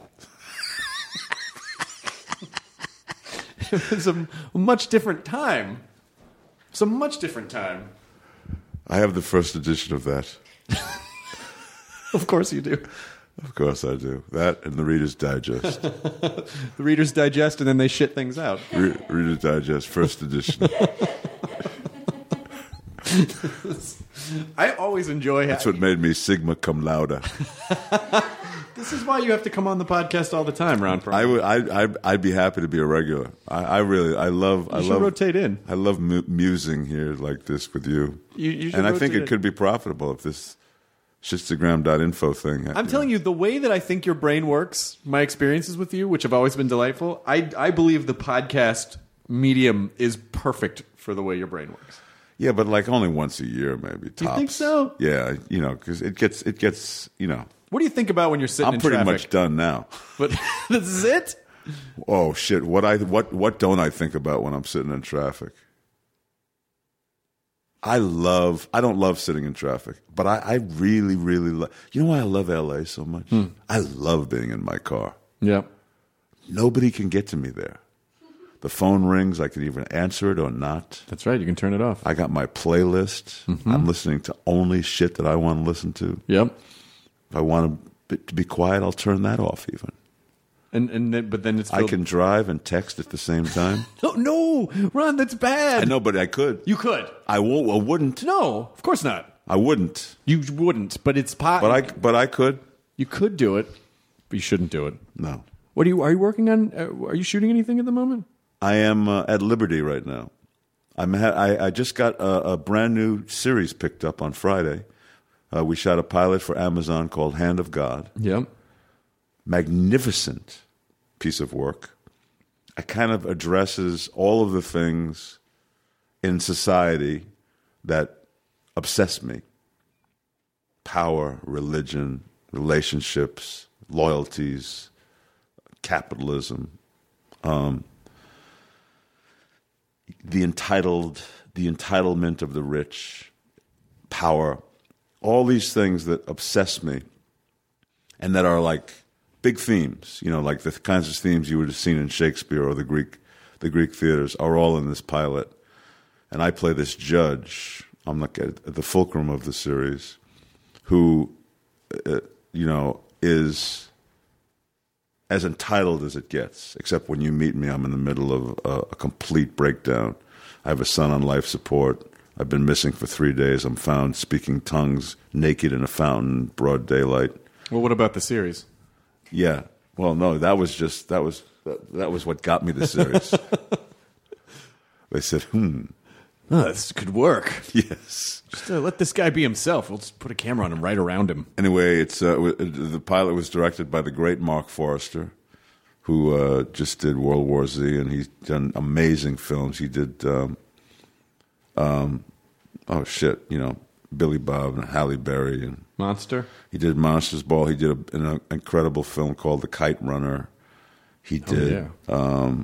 E: it was a much different time. It's a much different time.
D: I have the first edition of that.
E: Of course you do.
D: Of course I do. That and the Reader's Digest.
E: The Reader's Digest, and then they shit things out.
D: Re- Reader's Digest, first edition.
E: I always enjoy.
D: That's what made me Sigma cum laude.
E: This is why you have to come on the podcast all the time, Ron.
D: I would. I. I'd, I'd be happy to be a regular. I, I really. I love.
E: You
D: I
E: should
D: love.
E: rotate in.
D: I love mu- musing here like this with you.
E: You- you should
D: and I think
E: rotate
D: it
E: in.
D: could be profitable if this shitstagram dot info thing.
E: I'm telling you, the way that I think your brain works, my experiences with you, which have always been delightful, I, I believe the podcast medium is perfect for the way your brain works.
D: Yeah, but like only once a year, maybe. Tops.
E: You think so?
D: Yeah, you know, because it gets. It gets. You know.
E: What do you think about when you're sitting
D: I'm
E: in
D: pretty
E: traffic?
D: much done now.
E: But this is it?
D: Oh shit! What I what what don't I think about when I'm sitting in traffic? I love. I don't love sitting in traffic, but I, I really, really love. You know why I love L A so much?
E: Hmm.
D: I love being in my car.
E: Yeah.
D: Nobody can get to me there. The phone rings. I can either answer it or not.
E: That's right. You can turn it off.
D: I got my playlist.
E: Mm-hmm.
D: I'm listening to only shit that I want to listen to.
E: Yep.
D: If I want to be, to be quiet, I'll turn that off even.
E: And and then, but then it's
D: I
E: filled-
D: can drive and text at the same time.
E: No, no, Ron, that's bad.
D: I know, but I could.
E: You could.
D: I, won't, I wouldn't.
E: No, of course not.
D: I wouldn't.
E: You wouldn't, but it's pot.
D: But I, but I could.
E: You could do it, but you shouldn't do it.
D: No.
E: What are you? Are you working on? Uh, are you shooting anything at the moment?
D: I am uh, at Liberty right now. I'm ha- I, I just got a, a brand new series picked up on Friday. Uh, we shot a pilot for Amazon called Hand of God.
E: Yep.
D: Magnificent piece of work. It kind of addresses all of the things in society that obsess me. Power, religion, relationships, loyalties, capitalism, um, the entitled, the entitlement of the rich, power, all these things that obsess me and that are like big themes, you know, like the kinds of themes you would have seen in Shakespeare or the Greek, the Greek theaters are all in this pilot. And I play this judge. I'm like at the fulcrum of the series, who, uh, you know, is as entitled as it gets. Except when you meet me, I'm in the middle of a, a complete breakdown. I have a son on life support. I've been missing for three days. I'm found speaking tongues, naked in a fountain, broad daylight.
E: Well, what about the series?
D: Yeah. Well, no, that was just that was that, that was what got me the series. They said, "Hmm,
E: Oh, this could work.
D: yes."
E: Just uh, let this guy be himself. We'll just put a camera on him right around him.
D: Anyway, it's uh, w- the pilot was directed by the great Mark Forrester, who uh, just did World War Z, and he's done amazing films. He did, um, um, oh shit, you know, Billy Bob and Halle Berry, and
E: Monster?
D: he did Monsters Ball. He did a, an incredible film called The Kite Runner. He did
E: yeah.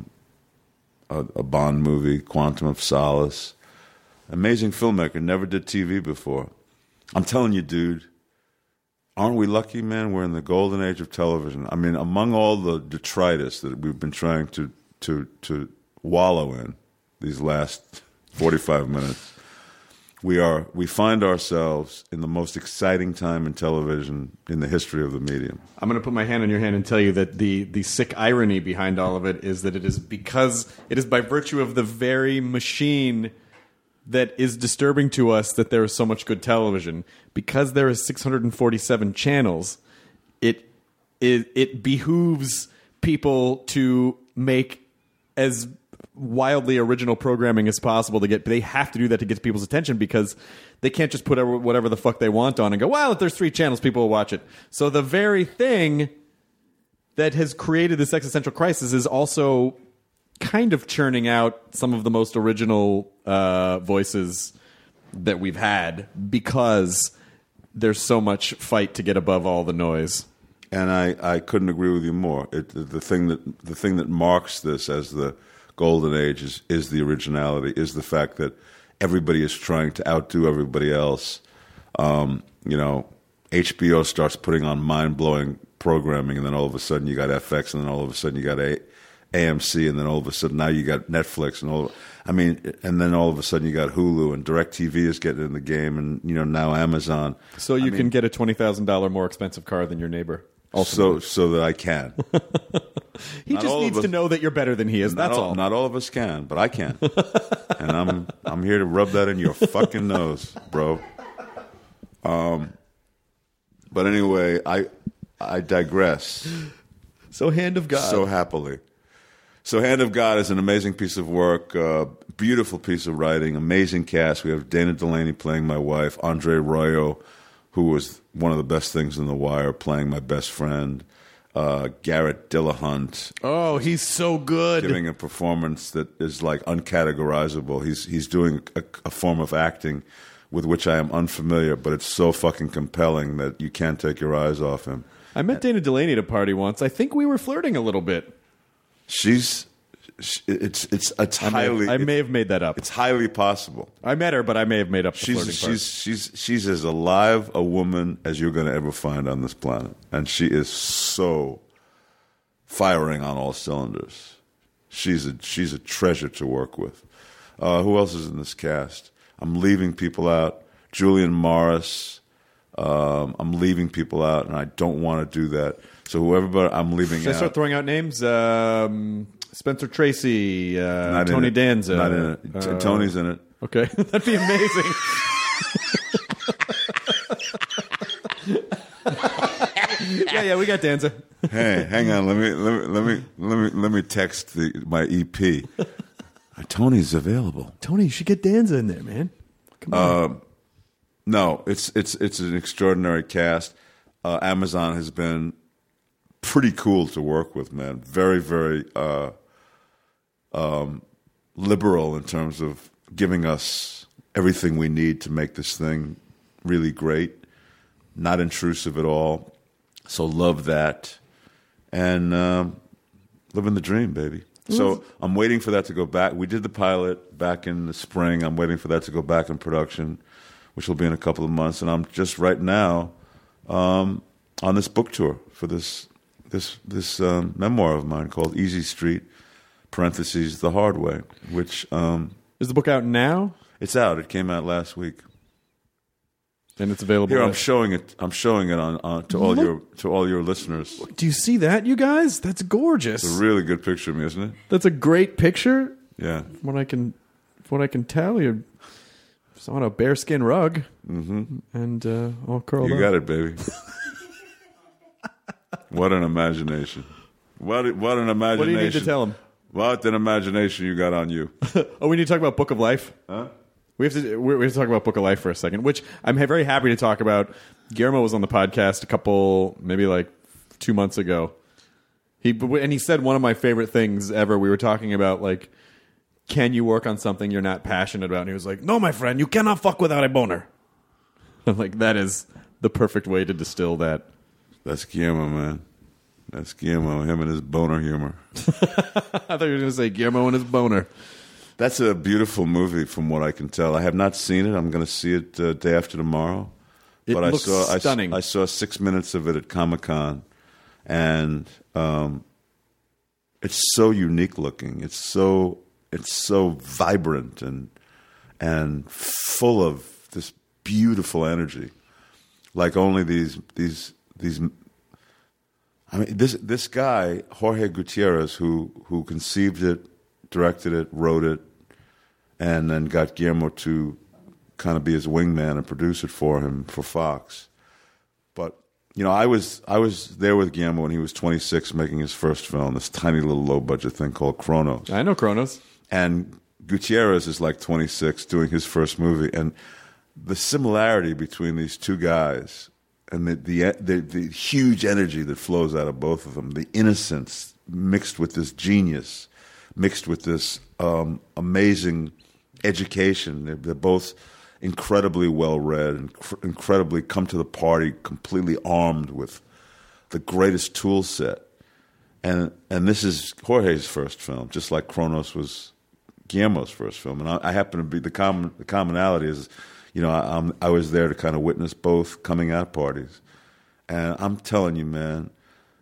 D: a, a Bond movie, Quantum of Solace. Amazing filmmaker, never did T V before. I'm telling you, dude, aren't we lucky, man? We're in the golden age of television. I mean, among all the detritus that we've been trying to to to wallow in these last forty-five minutes, we are we find ourselves in the most exciting time in television in the history of the medium.
E: I'm going to put my hand on your hand and tell you that the, the sick irony behind all of it is that it is because it is by virtue of the very machine that is disturbing to us that there is so much good television. Because there is six hundred forty-seven channels, it it, it behooves people to make as wildly original programming as possible to get. They have to do that to get people's attention because they can't just put whatever the fuck they want on and go, well, if there's three channels, people will watch it. So the very thing that has created this existential crisis is also kind of churning out some of the most original uh, voices that we've had because there's so much fight to get above all the noise.
D: And I, I couldn't agree with you more. It, the thing that the thing that marks this as the golden age is, is the originality, is the fact that everybody is trying to outdo everybody else. Um, you know, H B O starts putting on mind-blowing programming, and then all of a sudden you got F X, and then all of a sudden you got A- AMC, and then all of a sudden now you got Netflix, and all. Of, I mean, and then all of a sudden you got Hulu, and DirecTV is getting in the game, and you know now Amazon.
E: So you
D: I
E: can
D: mean,
E: get a twenty thousand dollars more expensive car than your neighbor.
D: so so that I can.
E: He
D: Not
E: just
D: all
E: needs
D: of
E: to
D: us-
E: know that you're better than he is.
D: Not
E: That's
D: all,
E: all.
D: Not all of us can, but I can, and I'm I'm here to rub that in your fucking nose, bro. Um, but anyway, I I digress.
E: So Hand of God.
D: So happily. So Hand of God is an amazing piece of work, uh, beautiful piece of writing, amazing cast. We have Dana Delaney playing my wife, Andre Royo, who was one of the best things in The Wire, playing my best friend, uh, Garrett Dillahunt,
E: Oh, he's so good.
D: giving a performance that is like uncategorizable. He's he's doing a, a form of acting with which I am unfamiliar, but it's so fucking compelling that you can't take your eyes off him.
E: I met Dana Delaney at a party once. I think we were flirting a little bit.
D: She's she, it's it's it's
E: I may,
D: highly
E: I may have made that up.
D: it's highly possible.
E: I met her, but I may have made up the
D: She's
E: flirting part.
D: she's she's she's as alive a woman as you're going to ever find on this planet, and she is so firing on all cylinders. She's a she's a treasure to work with. Uh, who else is in this cast? I'm leaving people out. Julian Morris. Um, I'm leaving people out, and I don't want to do that. So whoever, but I'm leaving
E: Should I
D: out.
E: start throwing out names? Um, Spencer Tracy, uh,
D: Not in
E: Tony
D: it.
E: Danza.
D: Not in it. T-
E: Uh,
D: Tony's in it.
E: Okay, that'd be amazing. yeah, yeah, we got Danza.
D: Hey, hang on. Let me let me let me let me let me text the my E P. Uh, Tony's available.
E: Tony, you should get Danza in there, man. Come on.
D: No, it's it's it's an extraordinary cast. Uh, Amazon has been pretty cool to work with, man. Very very uh, um, liberal in terms of giving us everything we need to make this thing really great. Not intrusive at all. So love that, and um, living the dream, baby. So I'm waiting for that to go back. We did the pilot back in the spring. I'm waiting for that to go back in production, which will be in a couple of months. And I'm just right now um, on this book tour for this this this um, memoir of mine called Easy Street (parentheses The Hard Way), which um,
E: Is the book out now?
D: it's out. It came out last week.
E: And it's available.
D: Here I'm
E: at-
D: showing it. I'm showing it on, on to all
E: Look.
D: your to all your listeners.
E: Do you see that, you guys? That's gorgeous.
D: It's a really good picture of me, isn't it?
E: That's a great picture.
D: Yeah.
E: From what I can, from what I can tell, you're on a bearskin rug mm-hmm. and uh, all curled
D: You
E: up.
D: got it, baby. What an imagination! What what an imagination!
E: What do you need to tell him?
D: What an imagination you got on you.
E: Oh, we need to talk about Book of Life.
D: Huh?
E: We have to. We have to talk about Book of Life for a second, which I'm very happy to talk about. Guillermo was on the podcast a couple, maybe like two months ago. He and he said one of my favorite things ever. We were talking about like, can you work on something you're not passionate about? And he was like, "No, my friend, you cannot fuck without a boner." I'm like, that is the perfect way to distill that.
D: That's Guillermo, man. That's Guillermo. Him and his boner humor.
E: I thought you were going to say Guillermo and his boner.
D: That's a beautiful movie, from what I can tell. I have not seen it. I'm going to see it uh, day after tomorrow.
E: It
D: but
E: looks
D: I saw
E: stunning.
D: I, I saw six minutes of it at Comic-Con, and um, it's so unique looking. It's so it's so vibrant and and full of this beautiful energy, like only these these these. I mean, this this guy Jorge Gutierrez, who who conceived it, directed it, wrote it, and then got Guillermo to kind of be his wingman and produce it for him for Fox. But you know, I was I was there with Guillermo when he was twenty-six, making his first film, this tiny little low budget thing called Kronos.
E: I know Kronos.
D: And Gutierrez is like twenty-six, doing his first movie, and the similarity between these two guys and the the the, the huge energy that flows out of both of them, the innocence mixed with this genius, mixed with this um, amazing education. They're, they're both incredibly well read and cr- incredibly come to the party completely armed with the greatest tool set. And and this is Jorge's first film, just like Kronos was Guillermo's first film. And I, I happen to be the common the commonality is, you know, I, I'm, I was there to kind of witness both coming out parties, and I'm telling you, man,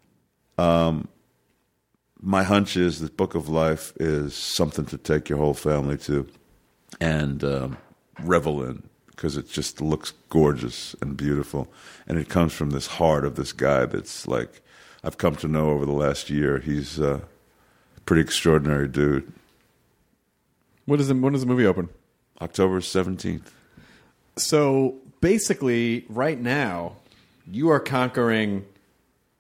D: um, my hunch is that Book of Life is something to take your whole family to and um, revel in, because it just looks gorgeous and beautiful, and it comes from this heart of this guy that's like, I've come to know over the last year. He's a pretty extraordinary dude.
E: What is the, when does the movie open?
D: October seventeenth.
E: So basically, right now, you are conquering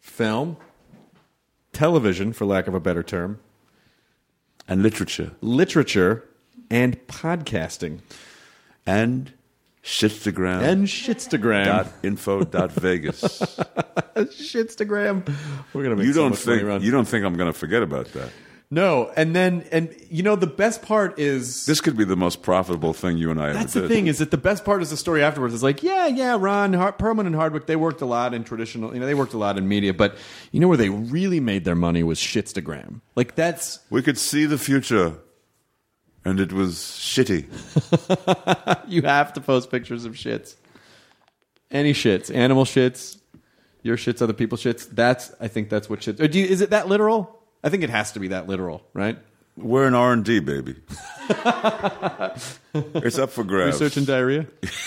E: film, television, for lack of a better term,
D: And literature.
E: literature, and podcasting.
D: And Shitstagram.
E: And Shitstagram.
D: dot info dot Vegas.
E: Shitstagram. We're gonna make
D: You
E: so
D: don't
E: much money
D: think
E: around-
D: you don't think I'm going to forget about that?
E: No, and then and you know the best part is
D: This could be the most profitable thing you and I ever
E: that's
D: did.
E: the thing is that the best part is the story afterwards. It's like yeah, yeah, Ron Har- Perlman and Hardwick, they worked a lot in traditional, you know, they worked a lot in media, but you know where they really made their money was Shitstagram. Like that's
D: We could see the future, and it was shitty.
E: you have to post pictures of shits, any shits, animal shits, your shits, other people's shits. That's I think that's what shits. Or do you, is it that literal? I think it has to be that literal, right?
D: We're in R and D, baby. It's up for grabs.
E: Research and diarrhea.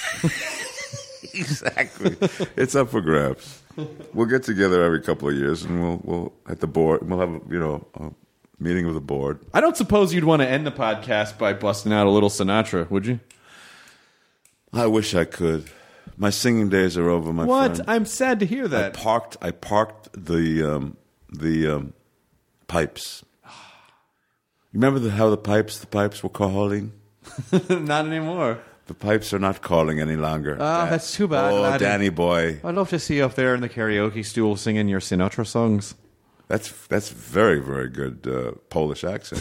D: Exactly. It's up for grabs. We'll get together every couple of years, and we'll we'll at the board. We'll have you know a meeting with the board.
E: I don't suppose you'd want to end the podcast by busting out a little Sinatra, would you?
D: I wish I could. My singing days are over, my
E: What?
D: friend.
E: I'm sad to hear
D: I
E: that.
D: parked. I parked the um, the um, pipes. You remember the, how the pipes the pipes were calling?
E: Not anymore.
D: The pipes are not calling any longer.
E: Oh, that's too bad,
D: Oh,
E: laddie.
D: Danny boy,
E: I'd love to see you up there in the karaoke stool singing your Sinatra songs.
D: that's that's very very good uh, Polish accent.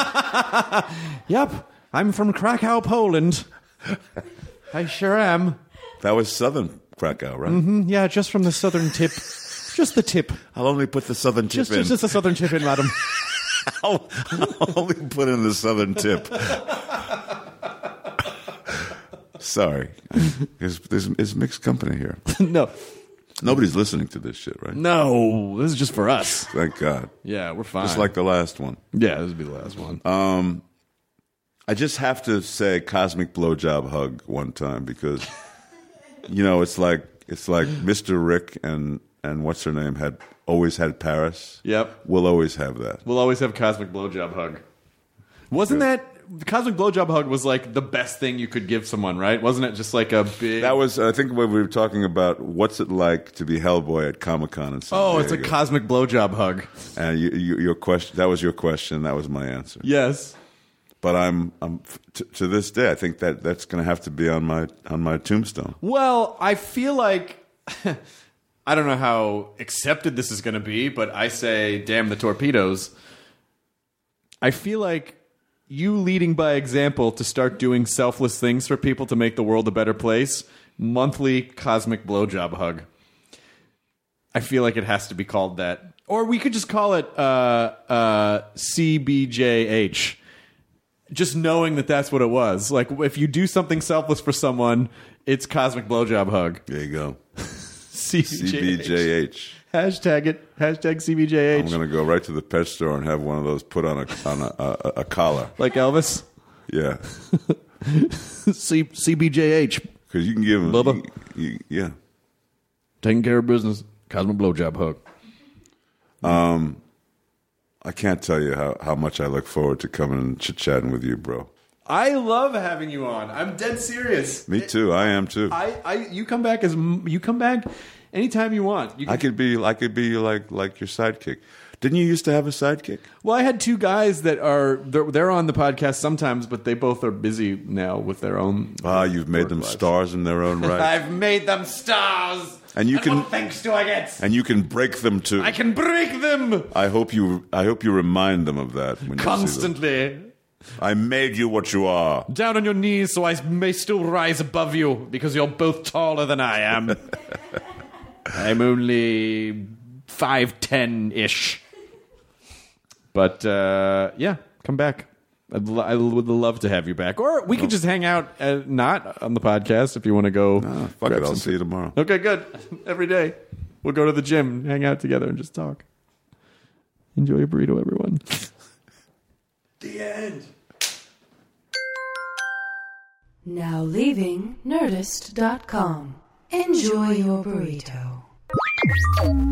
E: Yep, I'm from Krakow, Poland. I sure am.
D: That was Southern Krakow, right?
E: Mm, yeah, just from the southern tip. Just the tip.
D: I'll only put the Southern tip
E: Just,
D: in.
E: just, just the southern tip in, madam.
D: I'll, I'll only put in the Southern tip. Sorry, there's, there's, there's mixed company here.
E: No.
D: Nobody's listening to this shit, right?
E: No, this is just for us.
D: Thank God.
E: Yeah, we're fine.
D: Just like the last one.
E: yeah, this would be the last one.
D: I just have to say cosmic blowjob hug one time because, you know, it's like it's like Mister Rick and and what's her name had always had Paris.
E: Yep.
D: We'll always have that.
E: We'll always have cosmic blowjob hug. Wasn't that the cosmic blowjob hug was like the best thing you could give someone, right? Wasn't it just like a big?
D: That was, I think, when we were talking about what's it like to be Hellboy at Comic Con in San
E: oh, it's a
D: Diego.
E: cosmic blowjob hug.
D: And you, you, your question, that was your question. That was my answer.
E: Yes.
D: But I'm, I'm t- to this day, I think that that's going to have to be on my on my tombstone.
E: Well, I feel like I don't know how accepted this is going to be, but I say, damn the torpedoes. I feel like you leading by example to start doing selfless things for people to make the world a better place. Monthly cosmic blowjob hug. I feel like it has to be called that, or we could just call it uh, uh, C B J H. Just knowing that that's what it was. Like, if you do something selfless for someone, it's cosmic blowjob hug.
D: There you go.
E: C B J H.
D: C B J H.
E: Hashtag it. Hashtag C B J H.
D: I'm going to go right to the pet store and have one of those put on a on a, a, a collar.
E: Like Elvis.
D: Yeah,
E: C- CBJH.
D: because you can give them.
E: Bubba.
D: You, you, yeah,
E: Taking care of business. Cosmic blowjob hug.
D: I can't tell you how, how much I look forward to coming and chit chatting with you, bro.
E: I love having you on. I'm dead serious.
D: Me too. I am too.
E: I, I you come back as you come back anytime you want. You can,
D: I could be I could be like like your sidekick. Didn't you used to have a sidekick?
E: well, I had two guys that are they're, they're on the podcast sometimes, but they both are busy now with their own.
D: Ah, you've made
E: work
D: them
E: lives.
D: stars in their own right,
E: I've made them stars.
D: and you can
E: What thanks do I get?
D: and you can break them too.
E: I can break them
D: I hope you I hope you remind them of that when you see
E: constantly.
D: them. I made you what you are.
E: Down on your knees so I may still rise above you because you're both taller than I am. I'm only five ten ish. But uh, yeah, come back. I'd lo- I would love to have you back. Or we could just hang out, uh, not on the podcast if you want to go.
D: Ah, fuck
E: grab
D: it, I'll
E: some-
D: see you tomorrow.
E: Okay, good. Every day. We'll go to the gym, hang out together, and just talk. Enjoy your burrito, everyone. The end.
C: Now leaving Nerdist dot com. Enjoy your burrito.